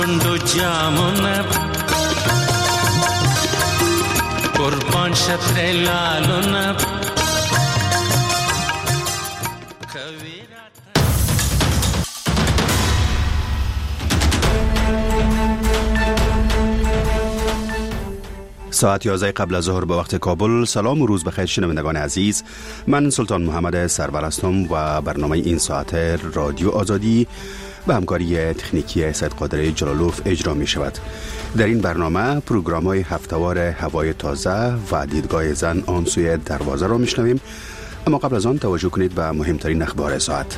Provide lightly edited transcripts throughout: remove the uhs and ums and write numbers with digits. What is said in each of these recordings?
دو جامونه قربان شطر لالونه ساعت 11 قبل از ظهر به وقت کابل. سلام و روز بخیر شنوندگان عزیز، من سلطان محمد سرور هستم و برنامه این ساعت رادیو آزادی به همکاری تکنیکی سید قادر جلالوف اجرا می شود. در این برنامه پروگرام های هفته‌وار هوای تازه و دیدگاه زن آن سوی دروازه را می شنویم، اما قبل از آن توجه کنید به مهمترین اخبار ساعت.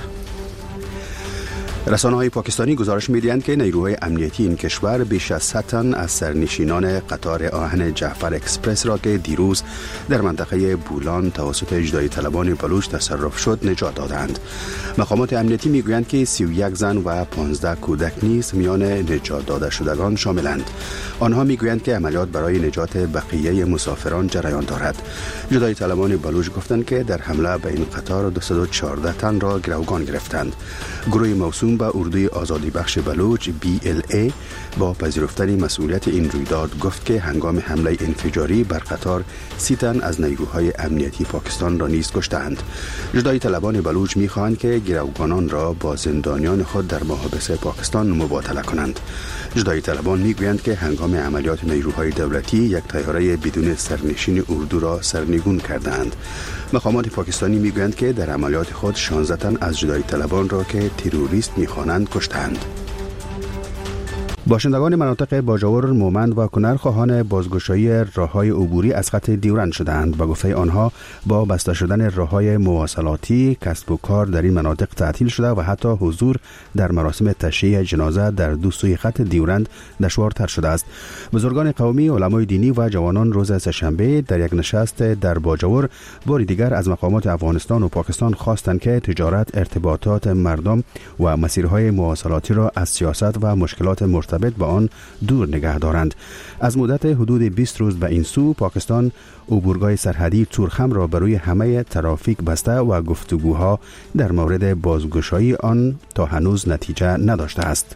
رسانه‌های پاکستانی گزارش می‌دهند که نیروهای امنیتی این کشور بیش از 100 تن از سرنشینان قطار آهن جعفر اکسپرس را که دیروز در منطقه بولان توسط اجرایی طلبان بلوچ تصرف شد نجات دادند. مقامات امنیتی می‌گویند که 31 زن و 15 کودک نیز میان نجات داده شدگان شاملند. آنها می‌گویند که عملیات برای نجات بقیه مسافران جریان دارد. اجرایی طلبان بلوچ گفتند که در حمله به این قطار 214 تن را گروگان گرفتند. گروه موسوم به اردوی آزادی بخش بلوچ BLA با پذیرفتن مسئولیت این رویداد گفت که هنگام حمله انفجاری بر قطار 30 تن از نیروهای امنیتی پاکستان را نیز کشتند. جدای طلبان بلوچ می‌خواهند که گروگانان را با زندانیان خود در محابس پاکستان مبادله کنند. جدای طلبان می‌گویند که هنگام عملیات نیروهای دولتی یک طیاره بدون سرنشین اردو را سرنگون کردند. مقامات پاکستانی می‌گویند که در عملیات خود 16 تن از جدای طلبان را که تروریست می‌خوانند کشتند. باشندگان مناطق باجاور، مومند و کنر خواهان بازگشایی راه‌های عبوری از خط دیورند شدند. به گفته آنها با بسته شدن راه‌های مواصلاتی کسب و کار در این مناطق تعطیل شده و حتی حضور در مراسم تشییع جنازه در دو سوی خط دیورند دشوارتر شده است. بزرگان قومی، علمای دینی و جوانان روز سه‌شنبه در یک نشست در باجاور بار دیگر از مقامات افغانستان و پاکستان خواستند که تجارت، ارتباطات مردم و مسیرهای مواصلاتی را از سیاست و مشکلات مرتبط با آن دور نگه دارند. از مدت حدود 20 روز به این سو پاکستان عبورگاه سرحدی تورخم را برای همه ترافیک بسته و گفتگوها در مورد بازگشایی آن تا هنوز نتیجه نداشته است.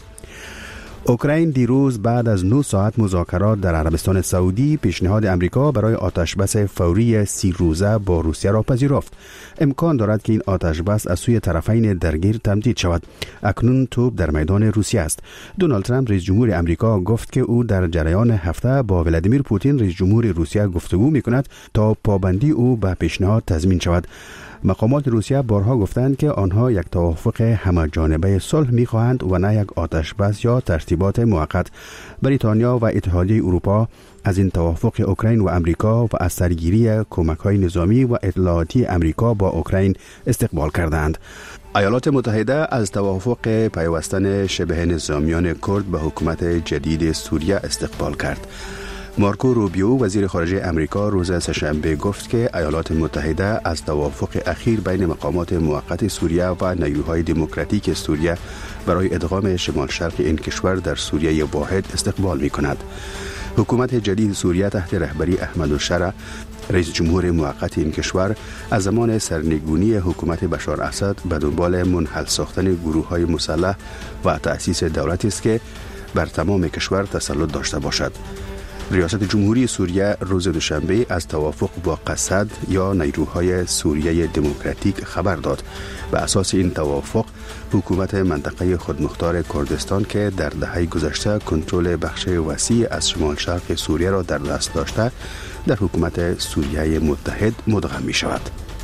اوکراین دیروز بعد از 9 ساعت مذاکرات در عربستان سعودی پیشنهاد امریکا برای آتشبس فوری 30 روزه با روسیه را پذیرفت. امکان دارد که این آتشبس از سوی طرفین درگیر تمدید شود. اکنون توپ در میدان روسیه است. دونالد ترامپ رئیس جمهور امریکا گفت که او در جریان هفته با ولادیمیر پوتین رئیس جمهور روسیه گفتگو می‌کند تا پابندی او به پیشنهاد تضمین شود. مقامات روسیه بارها گفتند که آنها یک توافق همه‌جانبه صلح می‌خواهند و نه یک آتشبس یا ترتیبات موقت. بریتانیا و اتحادیه اروپا از این توافق اوکراین و امریکا و از سرگیری کمک‌های نظامی و اطلاعاتی امریکا با اوکراین استقبال کردند. ایالات متحده از توافق پیوستن شبه نظامیان کرد به حکومت جدید سوریه استقبال کرد. مارکو روبیو وزیر خارجه امریکا روز سه‌شنبه گفت که ایالات متحده از توافق اخیر بین مقامات موقت سوریه و نیروهای دموکراتیک سوریه برای ادغام شمال شرق این کشور در سوریه واحد استقبال می کند. حکومت جدید سوریه تحت رهبری احمد الشرع رئیس جمهور موقت این کشور از زمان سرنگونی حکومت بشار اسد به دنبال منحل ساختن گروه‌های مسلح و تأسیس دولتی است که بر تمام کشور تسلط داشته باشد. ریاست جمهوری سوریه روز دوشنبه از توافق با قسد یا نیروهای سوریه دموکراتیک خبر داد. به اساس این توافق حکومت منطقه خودمختار کردستان که در دهه گذشته کنترل بخش وسیع از شمال شرق سوریه را در دست داشته در حکومت سوریه متحد مدغم می شود.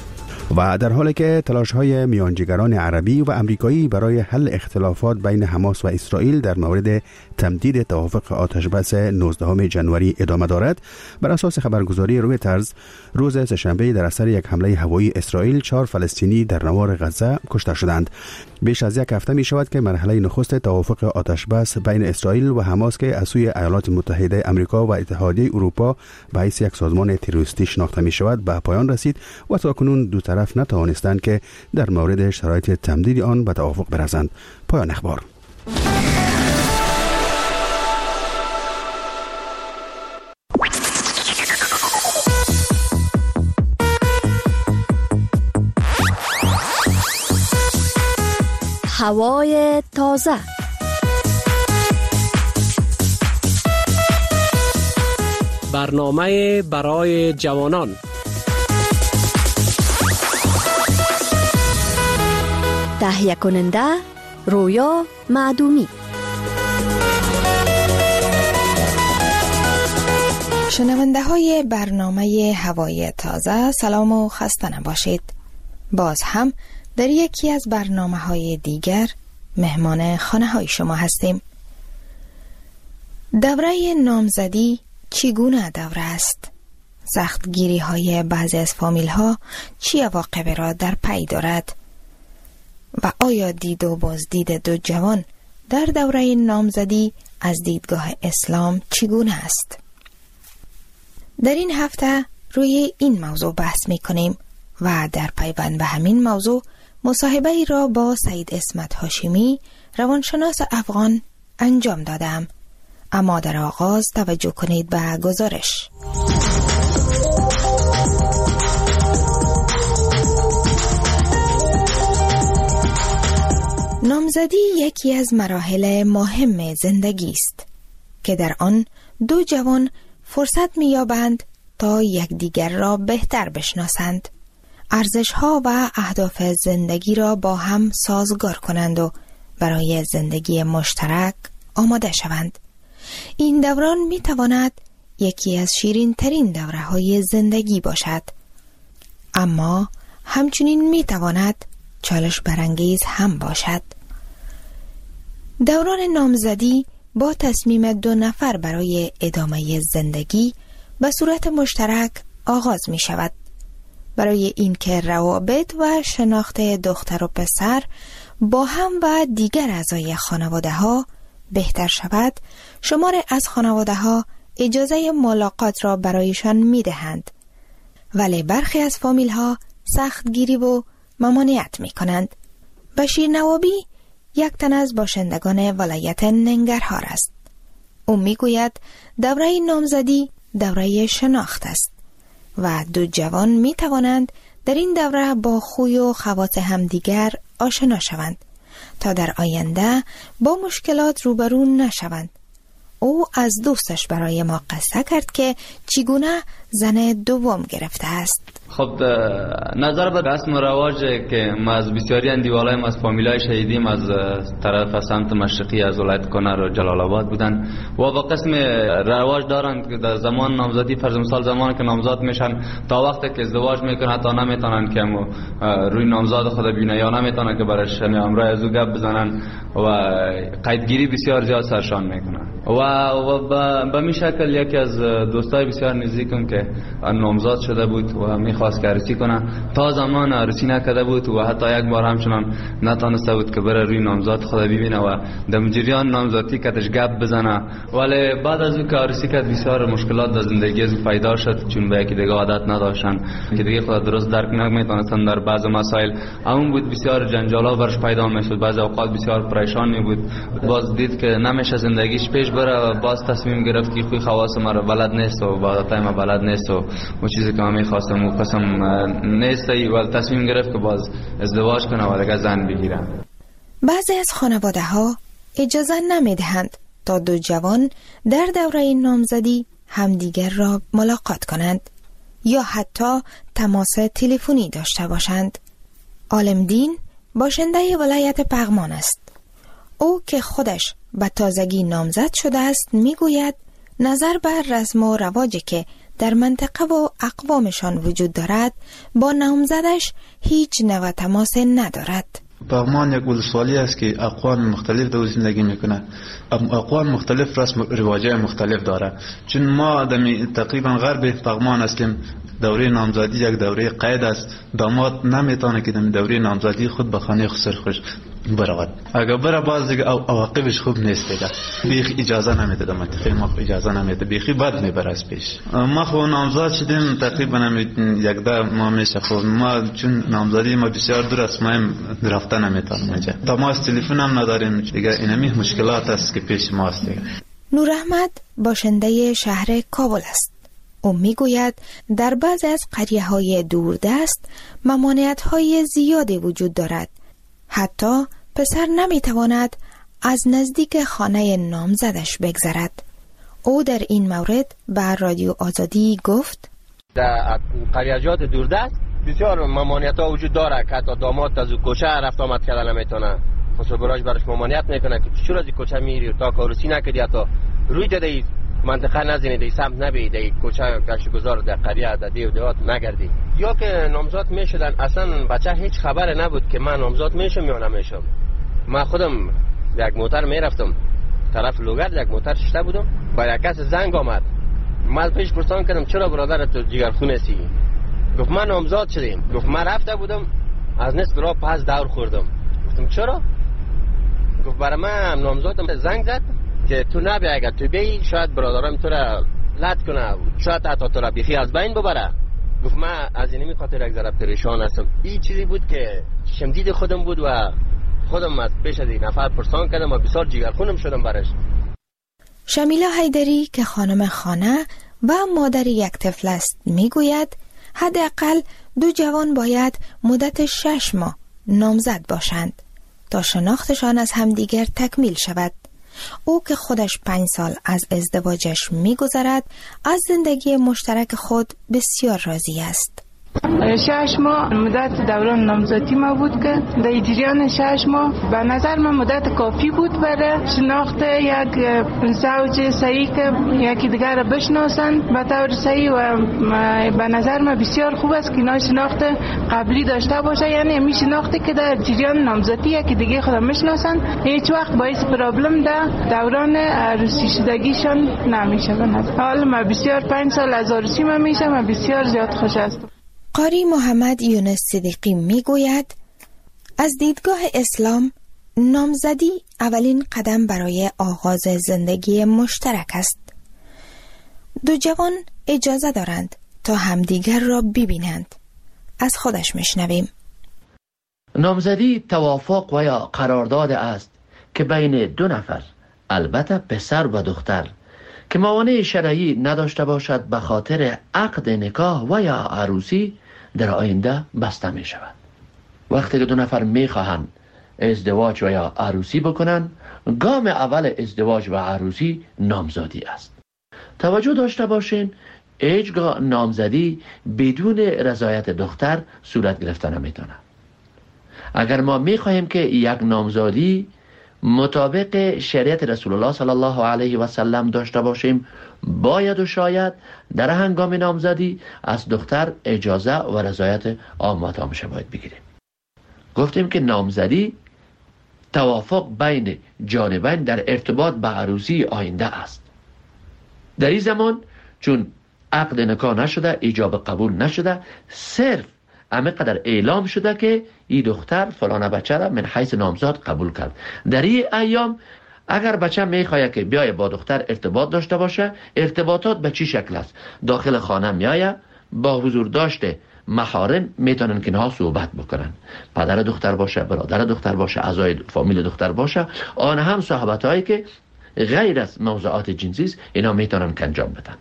و در حالی که تلاش‌های میانجیگران عربی و آمریکایی برای حل اختلافات بین حماس و اسرائیل در مورد تمدید توافق آتشبس 19 ژانویه ادامه دارد، بر اساس خبرگزاری رویترز روز سه‌شنبه در اثر یک حمله هوایی اسرائیل 4 فلسطینی در نوار غزه کشته شدند. بیش از یک هفته می شود که مرحله نخست توافق آتشبس بین اسرائیل و حماس که از سوی ایالات متحده آمریکا و اتحادیه اروپا به حیث یک سازمان تروریستی شناخته می شود به پایان رسید و تاکنون دو طرف نتوانستند که در مورد شرایط تمدید آن به توافق برسند. پایان اخبار. هوای تازه. برنامه برای جوانان. تهیه کننده رویا معدومی. شنونده های برنامه هوای تازه، سلام و خسته نباشید. باز هم در یکی از برنامه های دیگر مهمان خانه های شما هستیم. دوره نامزدی چگونه دوره است؟ سختگیری های بعضی از فامیل ها چی عواقب را در پی دارد؟ و آیا دید و بازدید دو جوان در دوره نامزدی از دیدگاه اسلام چگونه است؟ در این هفته روی این موضوع بحث می کنیم و در پیوند به همین موضوع مصاحبه ای را با سید اسمت هاشمی، روانشناس افغان انجام دادم. اما در آغاز توجه کنید به گزارش. نامزدی یکی از مراحل مهم زندگی است که در آن دو جوان فرصت می‌یابند تا یکدیگر را بهتر بشناسند، ارزش‌ها و اهداف زندگی را با هم سازگار کنند و برای زندگی مشترک آماده شوند. این دوران می‌تواند یکی از شیرین‌ترین دوره‌های زندگی باشد، اما همچنین می‌تواند چالش برانگیز هم باشد. دوران نامزدی با تصمیم دو نفر برای ادامه زندگی به صورت مشترک آغاز می شود. برای اینکه روابط و شناخت دختر و پسر با هم و دیگر اعضای خانواده ها بهتر شود، شمار از خانواده ها اجازه ملاقات را برایشان می دهند، ولی برخی از فامیل ها سختگیری و ممانعت می کنند. بشیر نوابی یک تن از باشندگان ولایت ننگرهار است. او می گوید دوره نامزدی دوره شناخت است و دو جوان می توانند در این دوره با خوی و خواص همدیگر آشنا شوند تا در آینده با مشکلات روبرو نشوند. او از دوستش برای ما قصه کرد که چگونه زن دوم گرفته است. خب نظر به رسم و رواج که ما از بسیاری اندیوالای از فامیلای شهیدیم از طرف سمت مشرقی از ولایت کنر و جلال آباد بودن و با قسم رواج دارند که در زمان نامزدی، فرض مثال زمان که نامزاد میشن تا وقتی که ازدواج میکنن تا نمیتونن که روی نامزاد خود ببینن یا نمیتونن که برش همراه از او گپ بزنن و قیدگیری بسیار زیاد سرشان میکنن و به می شکل یکی از دوستای بسیار نزدیکم که نامزاد شده بود و میخواست که عروسی کنه، تا زمان عروسی نکرده بود و حتی یک بار همچنان نتونسته بود که بره روی نامزاد خود ببینه و در جریان نامزادی کتش گپ بزنه. ولی بعد از اون که عروسی کرد بسیار مشکلات در زندگی از پیدا شد، چون به یکی دیگه عادت نداشتن که دیگه خود درست درک نمیتونستن در بعض مسائل. اون بود بسیار جنجالا برش پیدا میشد، بعضی اوقات بسیار پریشان بود. باز دید که نمیشه زندگیش پیش بره، باز تصمیم گرفت که خوی خواص ما رو بلد نیست و عادتای ما بلد نیست و اون چیزی که من می‌خواستم و قسم نیست و تصمیم گرفت که باز ازدواج کنه و دیگه زن بگیره. بعضی از خانواده ها اجازه نمیدهند تا دو جوان در دوره نامزدی همدیگر را ملاقات کنند یا حتی تماس تلفنی داشته باشند. عالمدین باشنده ولایت پغمان است. او که خودش به تازگی نامزد شده است میگوید نظر بر رسم و رواجی که در منطقه و اقوامشان وجود دارد با نامزدش هیچ نوع تماس ندارد. پغمان یک ولسوالی است که اقوام مختلف در زندگی میکنه. اقوام مختلف رسم و رواجای مختلف داره. چون ما تقریبا غرب پغمان هستیم، دوره نامزدی یک دوره قید است. داماد نمیتونه که در دوره نامزدی خود به خانه خسر برود. اگر بره باز دیگه عواقبش خوب نیست دیگه. بیخ اجازه نمیده، در منطقه ما اجازه نمیده، بیخی بد میبره از پیش. ما خو نامزد شدیم تقریبا یک ده ماه میشه. خب ما چون نامزدی ما بسیار دور است، ما رفته نمیتونیم اونجا. تماس تلفن هم نداریم دیگه. اینمی مشکلات است که پیش ما است دیگه. نور احمد باشنده شهر کابل است. او میگوید در بعضی از قریه‌های دوردست ممانعت‌های زیادی وجود دارد. حتی پسر نمیتواند از نزدیک خانه نامزدش بگذرد. او در این مورد به رادیو آزادی گفت: در قریجات دوردست بسیار ممانعت‌ها وجود داره که حتی داماد از کوچه رفت آمد کردن نمیتونه. خصوصا براش براش ممانعت میکنه که چرا از کوچه میری تا کاروسی نکردی، حتی روی دادی منطقه نزنی، دی سمت نبی، دی کوچه گشتگذار در قریه در دیو دیوات نگردی. یا که نامزاد میشدن اصلا بچه هیچ خبر نبود که من نامزاد میشم یا نمیشم. من خودم یک موتر میرفتم طرف لوگرد، یک موتر شته بودم، با یک کس زنگ آمد. من پیش پرسان کردم چرا برادر تو جگرخونه سی؟ گفت من نامزاد شدیم. گفت من رفته بودم از نصف راه پس دور خوردم. گفتم چرا؟ گفت برای من نامزادم زنگ زد که تو نبی، اگر تو بی شاید برادرم تو را لط کنه، شاید حتی تو را بیخی از بین ببره. گفت من از اینمی خاطر یک ذره پریشان هستم. این چیزی بود که شمدید خودم بود و خودم از پیش از این نفر پرسان کردم و بسیار جگرخونم شدم برش. شمیلا حیدری که خانم خانه و مادر یک طفل است میگوید حداقل 2 جوان باید مدت 6 ماه نامزد باشند تا شناختشان از همدیگر تکمیل شود. او که خودش 5 سال از ازدواجش میگذرد از زندگی مشترک خود بسیار راضی است. 6 ماه مدت دوران نامزدی ما بود که در جریان 6 ماه به نظر من مدت کافی بود برای شناخت یک زوج صحیح که یکی دیگر را بشناسند به طور صحیح و به نظر من بسیار خوب است که اینا شناخت قبلی داشته باشه، یعنی می شناختی که در جریان نامزدی یکی دیگه خودم میشناسند هیچ وقت باعث پرابلم در دوران عروسی شدگیشان نمیشه. به نظر حالا من بسیار 5 سال از عروسی من میشم و بسیار زیاد خوش هستم. قاری محمد یونس صدیقی میگوید از دیدگاه اسلام نامزدی اولین قدم برای آغاز زندگی مشترک است. 2 جوان اجازه دارند تا همدیگر را ببینند. از خودش میشنویم. نامزدی توافق و یا قرارداد است که بین 2 نفر، البته پسر و دختر، که موانع شرعی نداشته باشد به خاطر عقد نکاح و یا عروسی در آینده بسته می شود. وقتی که 2 نفر می خواهند ازدواج و یا عروسی بکنند، گام اول ازدواج و عروسی نامزدی است. توجه داشته باشین هیچگاه نامزدی بدون رضایت دختر صورت گرفته نمیتونه. اگر ما می خواهیم که یک نامزدی مطابق شریعت رسول الله صلی الله علیه و سلم داشته باشیم، باید و شاید در هنگام نامزدی از دختر اجازه و رضایت آماتامش باید بگیریم. گفتیم که نامزدی توافق بین جانبین در ارتباط به عروسی آینده است. در این زمان چون عقد نکاح نشده، ایجاب قبول نشده، صرف همه قدر اعلام شده که این دختر فلانه بچه را من حیث نامزاد قبول کرد. در این ایام اگر بچه میخواه که بیای با دختر ارتباط داشته باشه، ارتباطات به چی شکل است؟ داخل خانه میایه، با حضور داشته محارم میتونن که اینها صحبت بکنن، پدر دختر باشه، برادر دختر باشه، اعضای فامیل دختر باشه، آن هم صحبت هایی که غیر از موضوعات جنسی است، اینا میتونن که انجام بدن.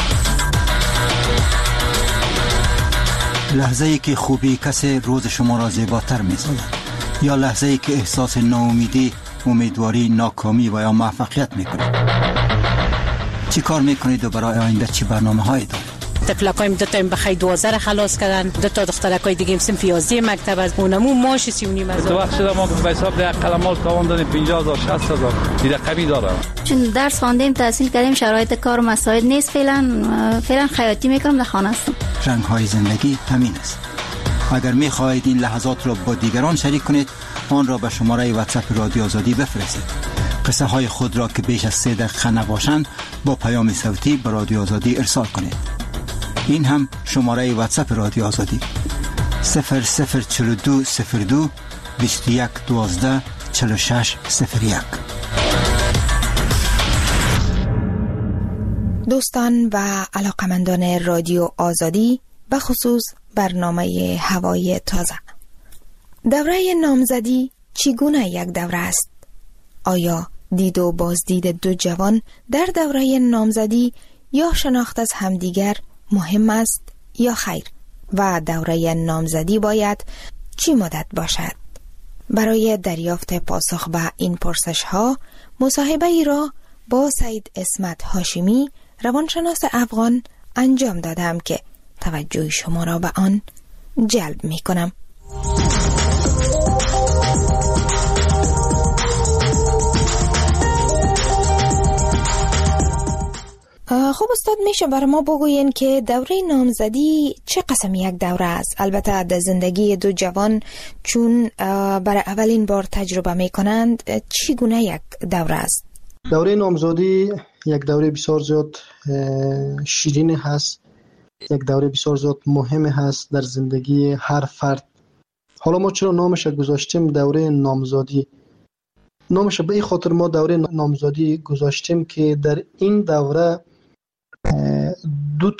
لحظه ای که خوبی کسی روز شما را زیباتر می‌سازد، یا لحظه ای که احساس ناامیدی، امیدواری، ناکامی و یا موفقیت میکنید. چی کار میکنید و برای آینده چی برنامه‌هایی دارید؟ تفلقایم 2 تا بخای 12 خلاص کردن، 2 تا دخترکای دیگه هم صنف 11 مکتب از اونمو ماش 39 هزار. تو وقت شده ما به حساب ده قلمال تاوان دادیم 50000 60000 دیگه کمی داره. چون درس خواندیم، تحصیل کردیم، شرایط کار و مسائل نیست، فعلا خیاطی میکنم، در خانه هستم. رنگ های زندگی همین است. اگر میخواهید این لحظات را با دیگران شریک کنید، آن را به شماره واتساپ رادیو آزادی بفرستید. قصه های خود را که بیش از 3 دقیقه نباشند با پیام صوتی به رادیو آزادی ارسال کنید. این هم شماره واتساپ رادیو آزادی 004202 21 12 46 01. دوستان و علاقمندان رادیو آزادی، به خصوص برنامه هوای تازه، دوره نامزدی چگونه یک دوره است؟ آیا دید و بازدید 2 جوان در دوره نامزدی یا شناخت از همدیگر مهم است یا خیر؟ و دوره نامزدی باید چی مدت باشد؟ برای دریافت پاسخ به این پرسش ها مصاحبه ای را با سید اسمت هاشمی روانشناس افغان انجام دادم که توجه شما را به آن جلب می کنم. خب استاد، میشه برای ما بگوین که دوره نامزدی چه قسم یک دوره است؟ البته در زندگی دو جوان چون برای اولین بار تجربه میکنند چگونه یک دوره است؟ دوره نامزدی یک دوره بسیار زیاد شیرین هست، یک دوره بسیار زیاد مهم هست در زندگی هر فرد. حالا ما چرا نامش گذاشتیم دوره نامزدی؟ نامش به این خاطر ما دوره نامزدی گذاشتیم که در این دوره دو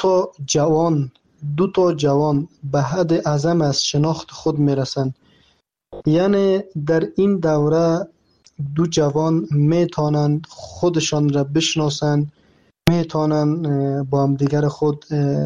تا جوان به حد اعظم از شناخت خود میرسند. یعنی در این دوره دو جوان میتونند خودشان را بشناسند، میتونند با هم دیگر خود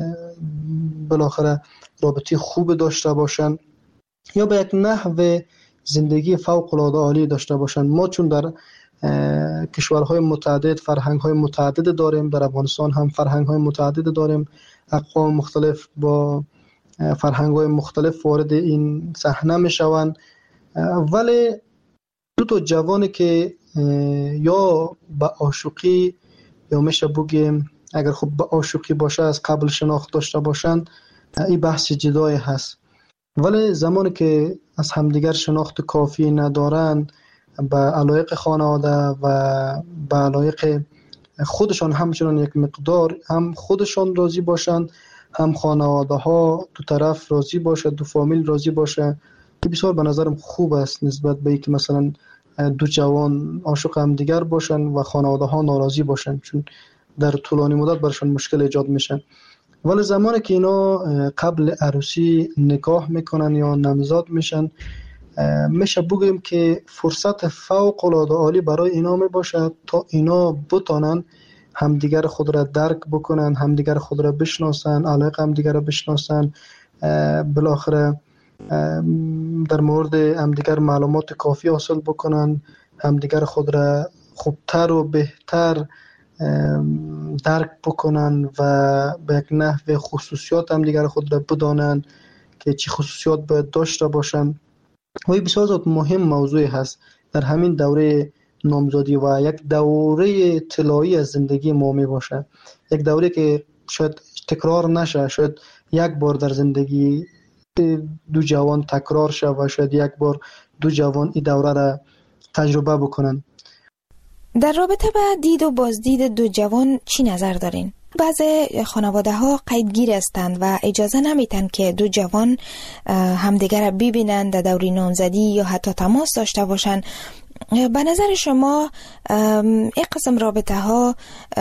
بالاخره رابطه خوب داشته باشند یا به یک نحو زندگی فوق العاده عالی داشته باشند. ما چون در کشورهای متعدد فرهنگ‌های متعدد داریم، در افغانستان هم فرهنگ‌های متعدد داریم، اقوام مختلف با فرهنگ‌های مختلف وارد این صحنه میشوند، ولی دو تا جوانی که یا به عاشقی یا میشه بگیم اگر خب به عاشقی باشه از قبل شناخت داشته باشند، این بحث جدایی هست. ولی زمانی که از همدیگر شناخت کافی ندارند، به علایق خانواده و به علایق خودشان همچنان یک مقدار هم خودشان راضی باشند، هم خانواده ها دو طرف راضی باشه، دو فامیل راضی باشه، که بسیار به نظرم خوب است نسبت به اینکه مثلا دو جوان عاشق هم دیگر باشن و خانواده ها ناراضی باشن، چون در طولانی مدت برشان مشکل ایجاد میشه. ولی زمانی که اینا قبل عروسی نکاح میکنن یا نامزاد میشن، میشه بگیم که فرصت فوق العاده عالی برای اینا میباشه تا اینا بتونن همدیگر خود را درک بکنن، همدیگر خود را بشناسن، علایق همدیگر را بشناسن، بالاخره در مورد همدیگر معلومات کافی حاصل بکنن، همدیگر خود را خوبتر و بهتر درک بکنن و به یک نحو خصوصیات همدیگر خود را بدانن که چه خصوصیات باید داشته باشن. و این بسیار زیاد مهم موضوع هست در همین دوره نامزدی و یک دوره طلایی از زندگی ما می باشه، یک دوره که شاید تکرار نشه، شاید یک بار در زندگی دو جوان تکرار شه و شاید یک بار دو جوان این دوره را تجربه بکنن. در رابطه با دید و بازدید دو جوان چی نظر دارین؟ بعضی خانواده ها قیدگیر هستند و اجازه نمیتن که دو جوان همدیگر را ببینن در دوره نامزدی یا حتی تماس داشته باشن. به نظر شما این قسم رابطه ها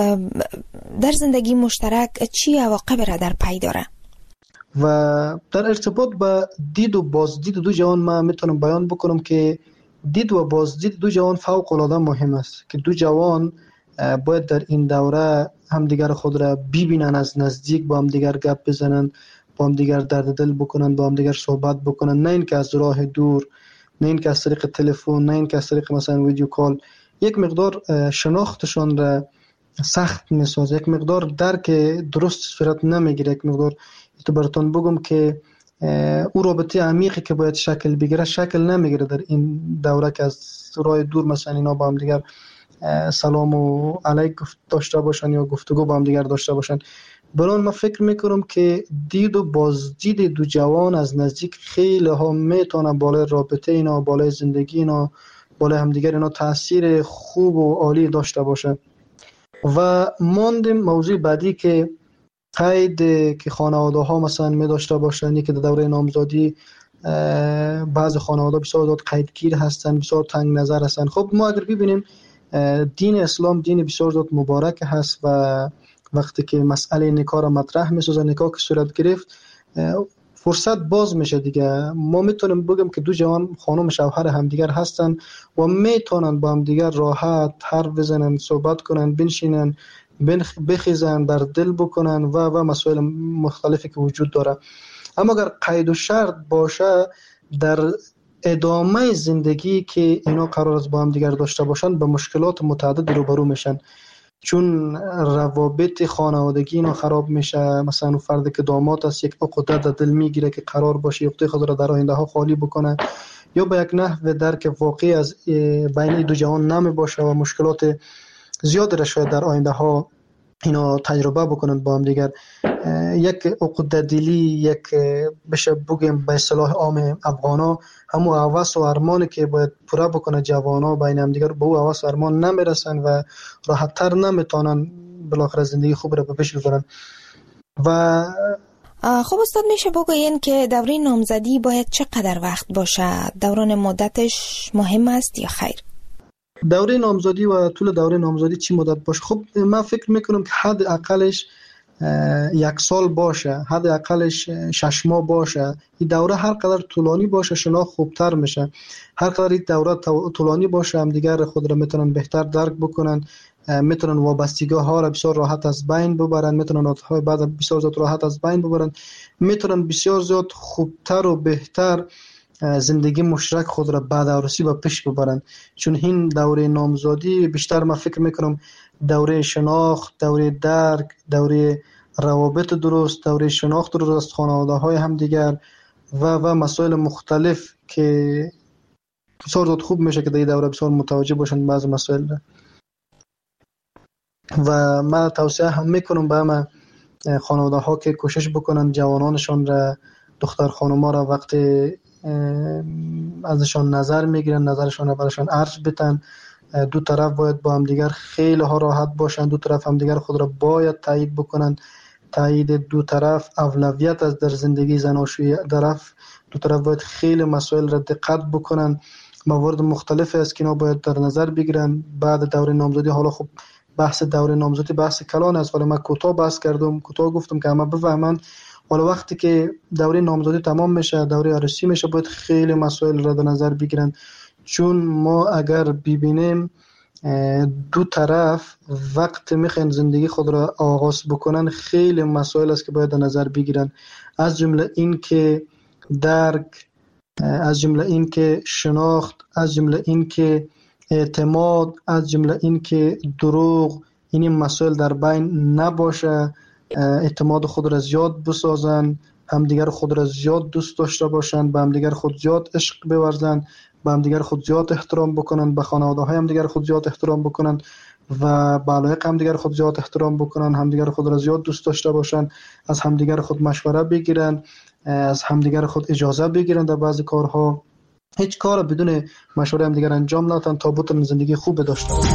در زندگی مشترک چی عواقب را در پی داره؟ و در ارتباط با دید و بازدید دو جوان من میتونم بیان بکنم که دید و بازدید دو جوان فوق العاده مهم است که دو جوان باید در این دوره همدیگر خود را ببینن، از نزدیک با همدیگر گپ بزنن، با همدیگر درد دل بکنن، با همدیگر صحبت بکنن، نه اینکه از راه دور، نه اینکه از طریق تلفن، نه اینکه از طریق مثلا ویدیو کال. یک مقدار شناختشان را سخت میسازه، یک مقدار درک درست صورت نمیگیره، یک مقدار تو براتون بگم که او رابطه عمیقی که باید شکل بگیره شکل نمیگیره در این دوره که از راه دور مثلا اینا با هم دیگر سلام و علیک داشته باشن یا گفتگو با هم دیگر داشته باشن. برای من فکر میکنم که دید و بازدید دو جوان از نزدیک خیلی ها میتونه بالای رابطه اینا، بالای زندگی اینا، بالای همدیگر اینا تاثیر خوب و عالی داشته باشه. و ماندیم موضوع بعدی که قید که خانواده ها مثلا می داشته باشند، که در دوره نامزدی بعض خانواده بسیار قیدگیر هستند، بسیار تنگ نظر هستند. خب ما اگر ببینیم دین اسلام دین بسیار زیاد مبارک هست و وقتی که مسئله نکاح را مطرح می‌سازه، نکاح که صورت گرفت فرصت باز میشه دیگه. ما میتونیم بگیم که دو جوان خانم شوهر همدیگر هستن و میتونن با همدیگر راحت حرف بزنن، صحبت کنن، بنشینن، بخیزن، در دل بکنن و مسائل مختلفی که وجود داره. اما اگر قید و شرط باشه در ادامه زندگی که اینا قرار است با هم دیگر داشته باشن، به مشکلات متعدد روبرو میشن. چون روابط خانوادگی اینا خراب میشه. مثلا اون فردی که داماد است یک عقده در دل میگیره که قرار باشه عقده خود را در آینده ها خالی بکنه، یا به یک نحو درک واقعی از بین دو جهان نمی باشه و مشکلات زیاد را شاید در آینده ها اینا تجربه بکنند با هم دیگر. یک عقده دلی، یک بشه بگیم به اصطلاح عام افغانا، همون هوس و ارمانی که باید پوره بکنه جوانا بین هم دیگر، به او هوس و ارمان نمیرسن و راحت تر نمیتونن بالاخره زندگی خوب را به پیش ببرن. و خب استاد میشه بگوین که دوره نامزدی باید چقدر وقت باشه؟ دوران مدتش مهم است یا خیر؟ دوره نامزدی و طول دوره نامزدی چی مدت باشه؟ خب من فکر میکنم که حد اقلش 1 سال باشه، حد اقلش 6 ماه باشه. این دوره هر قدر طولانی باشه شناخت خوبتر میشه. هر قدر این دوره طولانی باشه هم دیگر خود را میتونن بهتر درک بکنن، میتونن وابستگی ها را بسیار راحت از بین ببرن، میتونن عادت‌های بعد بسیار زیاد راحت از بین ببرن، میتونن بسیار زیاد خوبتر و بهتر زندگی مشترک خود را بعد عروسی به پیش ببرن. چون این دوره نامزدی بیشتر من فکر میکنم دوره شناخت، دوره درک، دوره روابط درست، دوره شناخت درست خانواده های هم دیگر و مسائل مختلف که بسیار زیاد خوب میشه که در این دوره بسیار متوجه باشن بعض مسائل. و من توصیه هم میکنم به همه خانواده ها که کوشش بکنن جوانانشان را، دختر خانوما را وقتی ازشان نظر میگیرن نظرشان را برشان عرض بتن. دو طرف باید با هم دیگر خیلی ها راحت باشن، دو طرف هم دیگر خود را باید تایید بکنن. تایید دو طرف اولویت است در زندگی زناشویی. دو طرف باید خیلی مسائل را دقت بکنن. موارد مختلفی است که اینا باید در نظر بگیرن بعد دوره نامزدی. حالا خب بحث دوره نامزدی بحث کلان است، ولی من کوتاه بحث کردم، کوتاه گفتم که همه بفهمن. ولی وقتی که دوره نامزدی تمام میشه، دوره عروسی میشه، باید خیلی مسائل را در نظر بگیرن. چون ما اگر ببینیم دو طرف وقت میخوان زندگی خود را آغاز بکنن، خیلی مسائل است که باید در نظر بگیرن. از جمله این که درک، از جمله این که شناخت، از جمله این که اعتماد، از جمله این که دروغ، این مسائل در بین نباشه. اعتماد خود را زیاد بسازن، همدیگر خود را زیاد دوست داشته باشن، به همدیگر خود زیاد عشق بورزن، به همدیگر خود زیاد احترام بکنن، به خانواده های همدیگر خود زیاد احترام بکنن و به علایق همدیگر خود زیاد احترام بکنن، همدیگر خود را زیاد دوست داشته باشن، از همدیگر خود مشوره بگیرن، از همدیگر خود اجازه بگیرن در بعضی کارها. هیچ کار بدون مشوره همدیگر انجام ندن تا بتونن زندگی خوب داشته باشن.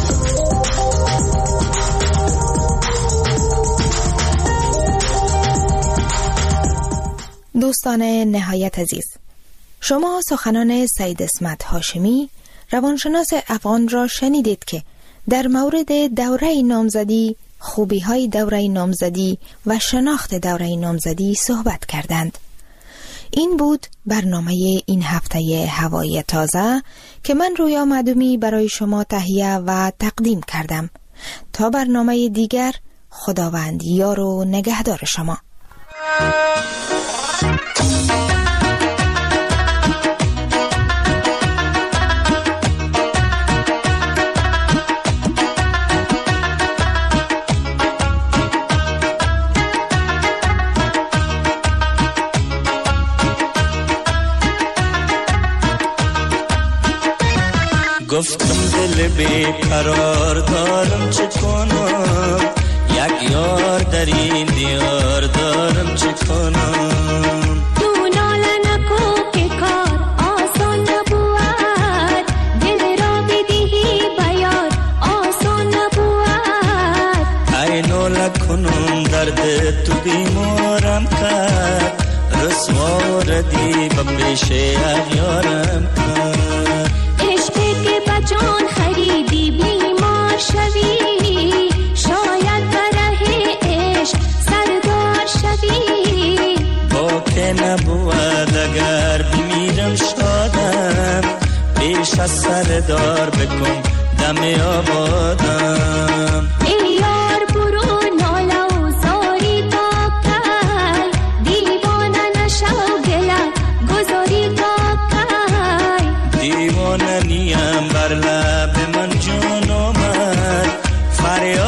دوستان نهایت عزیز، شما سخنان سید اسمت هاشمی روانشناس افغان را شنیدید که در مورد دوره نامزدی، خوبی‌های دوره نامزدی و شناخت دوره نامزدی صحبت کردند. این بود برنامه این هفته هوای تازه که من رویا معدومی برای شما تهیه و تقدیم کردم. تا برنامه دیگر، خداوند یار و نگهدار شما. گفتم دل بیقرار دارم چه کنم، یک یار در این دیار دارم چه کنم. تو ناله نکو که کار آسان نبود، دل را بدهی بیار آسان نبود. ای ناله کنم درد تو بیمارم کرد، رسوا ردی به پیش اغیارم کرد. جان خریدی بیمار شوی، شاید بره عشق سردار شوی. با که نبود اگر بمیرم شادم، پیش از سردار بکن دم آبادم. ای یار برو ناله و زاری تا کی، دیوانه نشو گله گذاری تا کی. دیوانه نیم بر لب من جون آمد، فریاد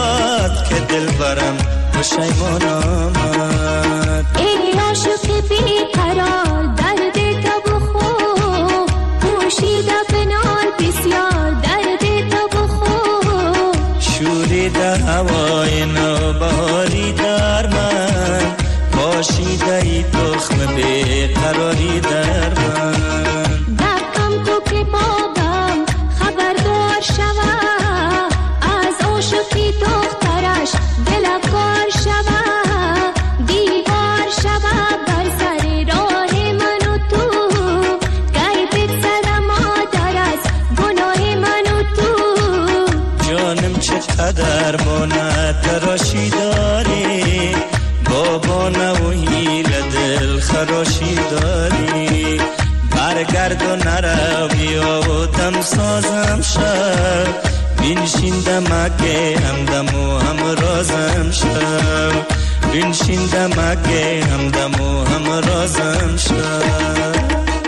که دل برم پشیمان آمد. ای عاشق بیقرار درد تو بخور، پوشیده بنال بسیار درد تو بخور. شوریده هوای نوبهاری در من، پاشیده ای تخم بیقراری در من. دکم تو که بابم خبردار شوه، از عاشقی دخترش دلکار شوه. دیوار شوه بر سر راه من و تو، گیبت زده مادر از گناه من و تو. جانم چقدر بانه تراشی داری، بابا نوهی لدل خراشی داری. برگرد و نرو بیا و دم سازم شب، بینشین دمکه همدم و همرازم شب. بینشین دمکه همدم و همرازم شب.